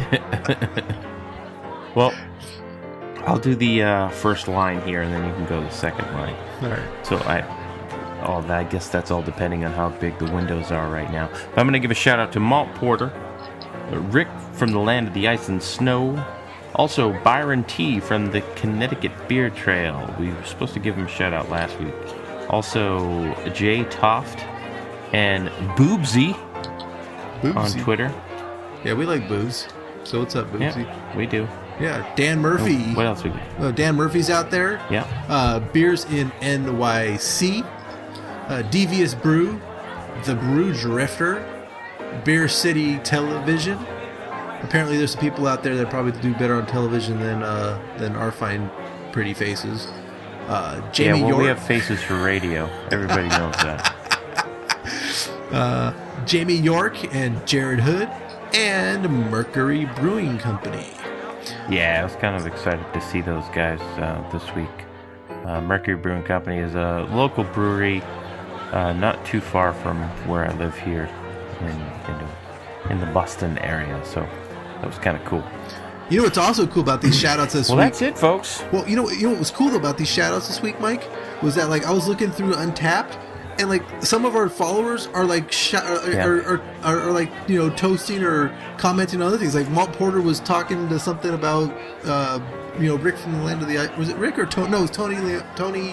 Well, I'll do the uh, first line here, and then you can go the second line.
All right.
So I, oh, I guess that's all depending on how big the windows are right now. But I'm going to give a shout out to Malt Porter, Rick from the Land of the Ice and Snow, also Byron T from the Connecticut Beer Trail. We were supposed to give him a shout out last week. Also Jay Toft and Boobsy on
Boobsy.
Twitter.
Yeah, we like boobs. So what's up, Boobsy?
Yeah, we do.
Yeah, Dan Murphy.
What else we got?
Uh, Dan Murphy's out there.
Yeah.
Uh, Beers in N Y C. Uh, Devious Brew. The Brew Drifter. Beer City Television. Apparently there's some people out there that probably do better on television than uh, than our fine pretty faces. Uh, Jamie
yeah, well,
York.
we have faces for radio. Everybody knows that.
uh, Jamie York and Jared Hood. And Mercury Brewing Company.
Yeah, I was kind of excited to see those guys uh, this week. Uh, Mercury Brewing Company is a local brewery uh, not too far from where I live here in, in, the, in the Boston area, so that was kind of cool.
You know what's also cool about these shout-outs this
Well,
week?
that's it, folks.
Well, you know, you know what was cool about these shout-outs this week, Mike? Was that, like, I was looking through Untapped, and, like, some of our followers are, like, sh- are,
Yeah.
are, are, are, are, like, you know, toasting or commenting on other things. Like, Malt Porter was talking to something about, uh, you know, Rick from the Land of the Ice. Was it Rick or Tony? No, it was Tony, Le- Tony,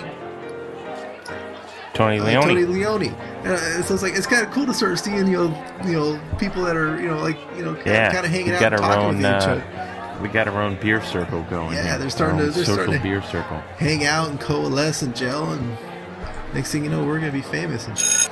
Tony
uh,
Leone.
Tony Leone. Uh, so it's like, it's kind of cool to start seeing, you know, you know, people that are, you know, like, you know,
yeah,
kind of hanging
we
out
got
and
our
talking
own.
with each
Uh,
other.
we got our own beer circle going.
Yeah,
here.
they're starting
Our
to-
own
they're
social
starting to-
beer circle.
Hang out and coalesce and gel, and next thing you know, we're gonna be famous. And sh-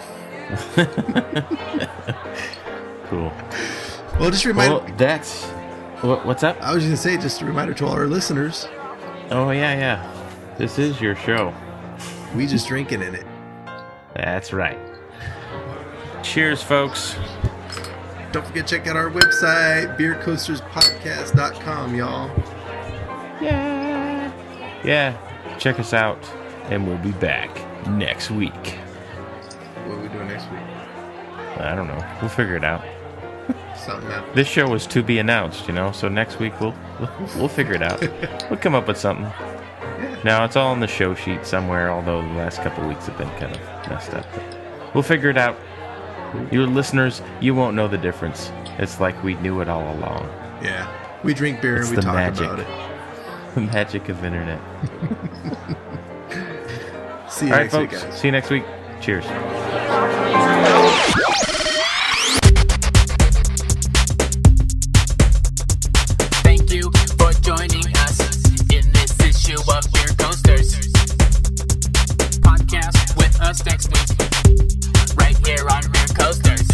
Cool.
well, just a reminder.
Well, that's what, what's up.
I was just gonna say, just a reminder to all our listeners:
Oh yeah, yeah. This is your show.
we just drinking in it.
That's right. Cheers, folks.
Don't forget to check out our website, beer coasters podcast dot com, y'all.
Yeah. Yeah. Check us out, and we'll be back next week.
What are we doing next week?
I don't know. We'll figure it out.
Something else.
This show was to be announced, you know. So next week we'll we'll, we'll figure it out. We'll come up with something. Now it's all on the show sheet somewhere. Although the last couple of weeks have been kind of messed up. But we'll figure it out. Your listeners, you won't know the difference. It's like we knew it all along.
Yeah, we drink beer
It's
and we
the
talk
magic.
about it.
The magic of internet.
See you
All right,
next week,
folks.
guys.
See you next week. Cheers.
Thank you for joining us in this issue of Beer Coasters. Podcast with us next week, right here on Beer Coasters.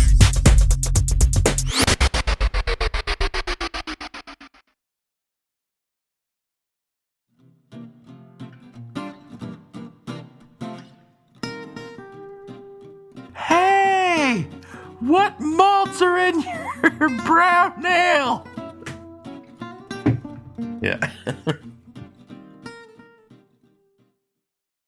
Hey! What malts are in your brown ale?
Yeah.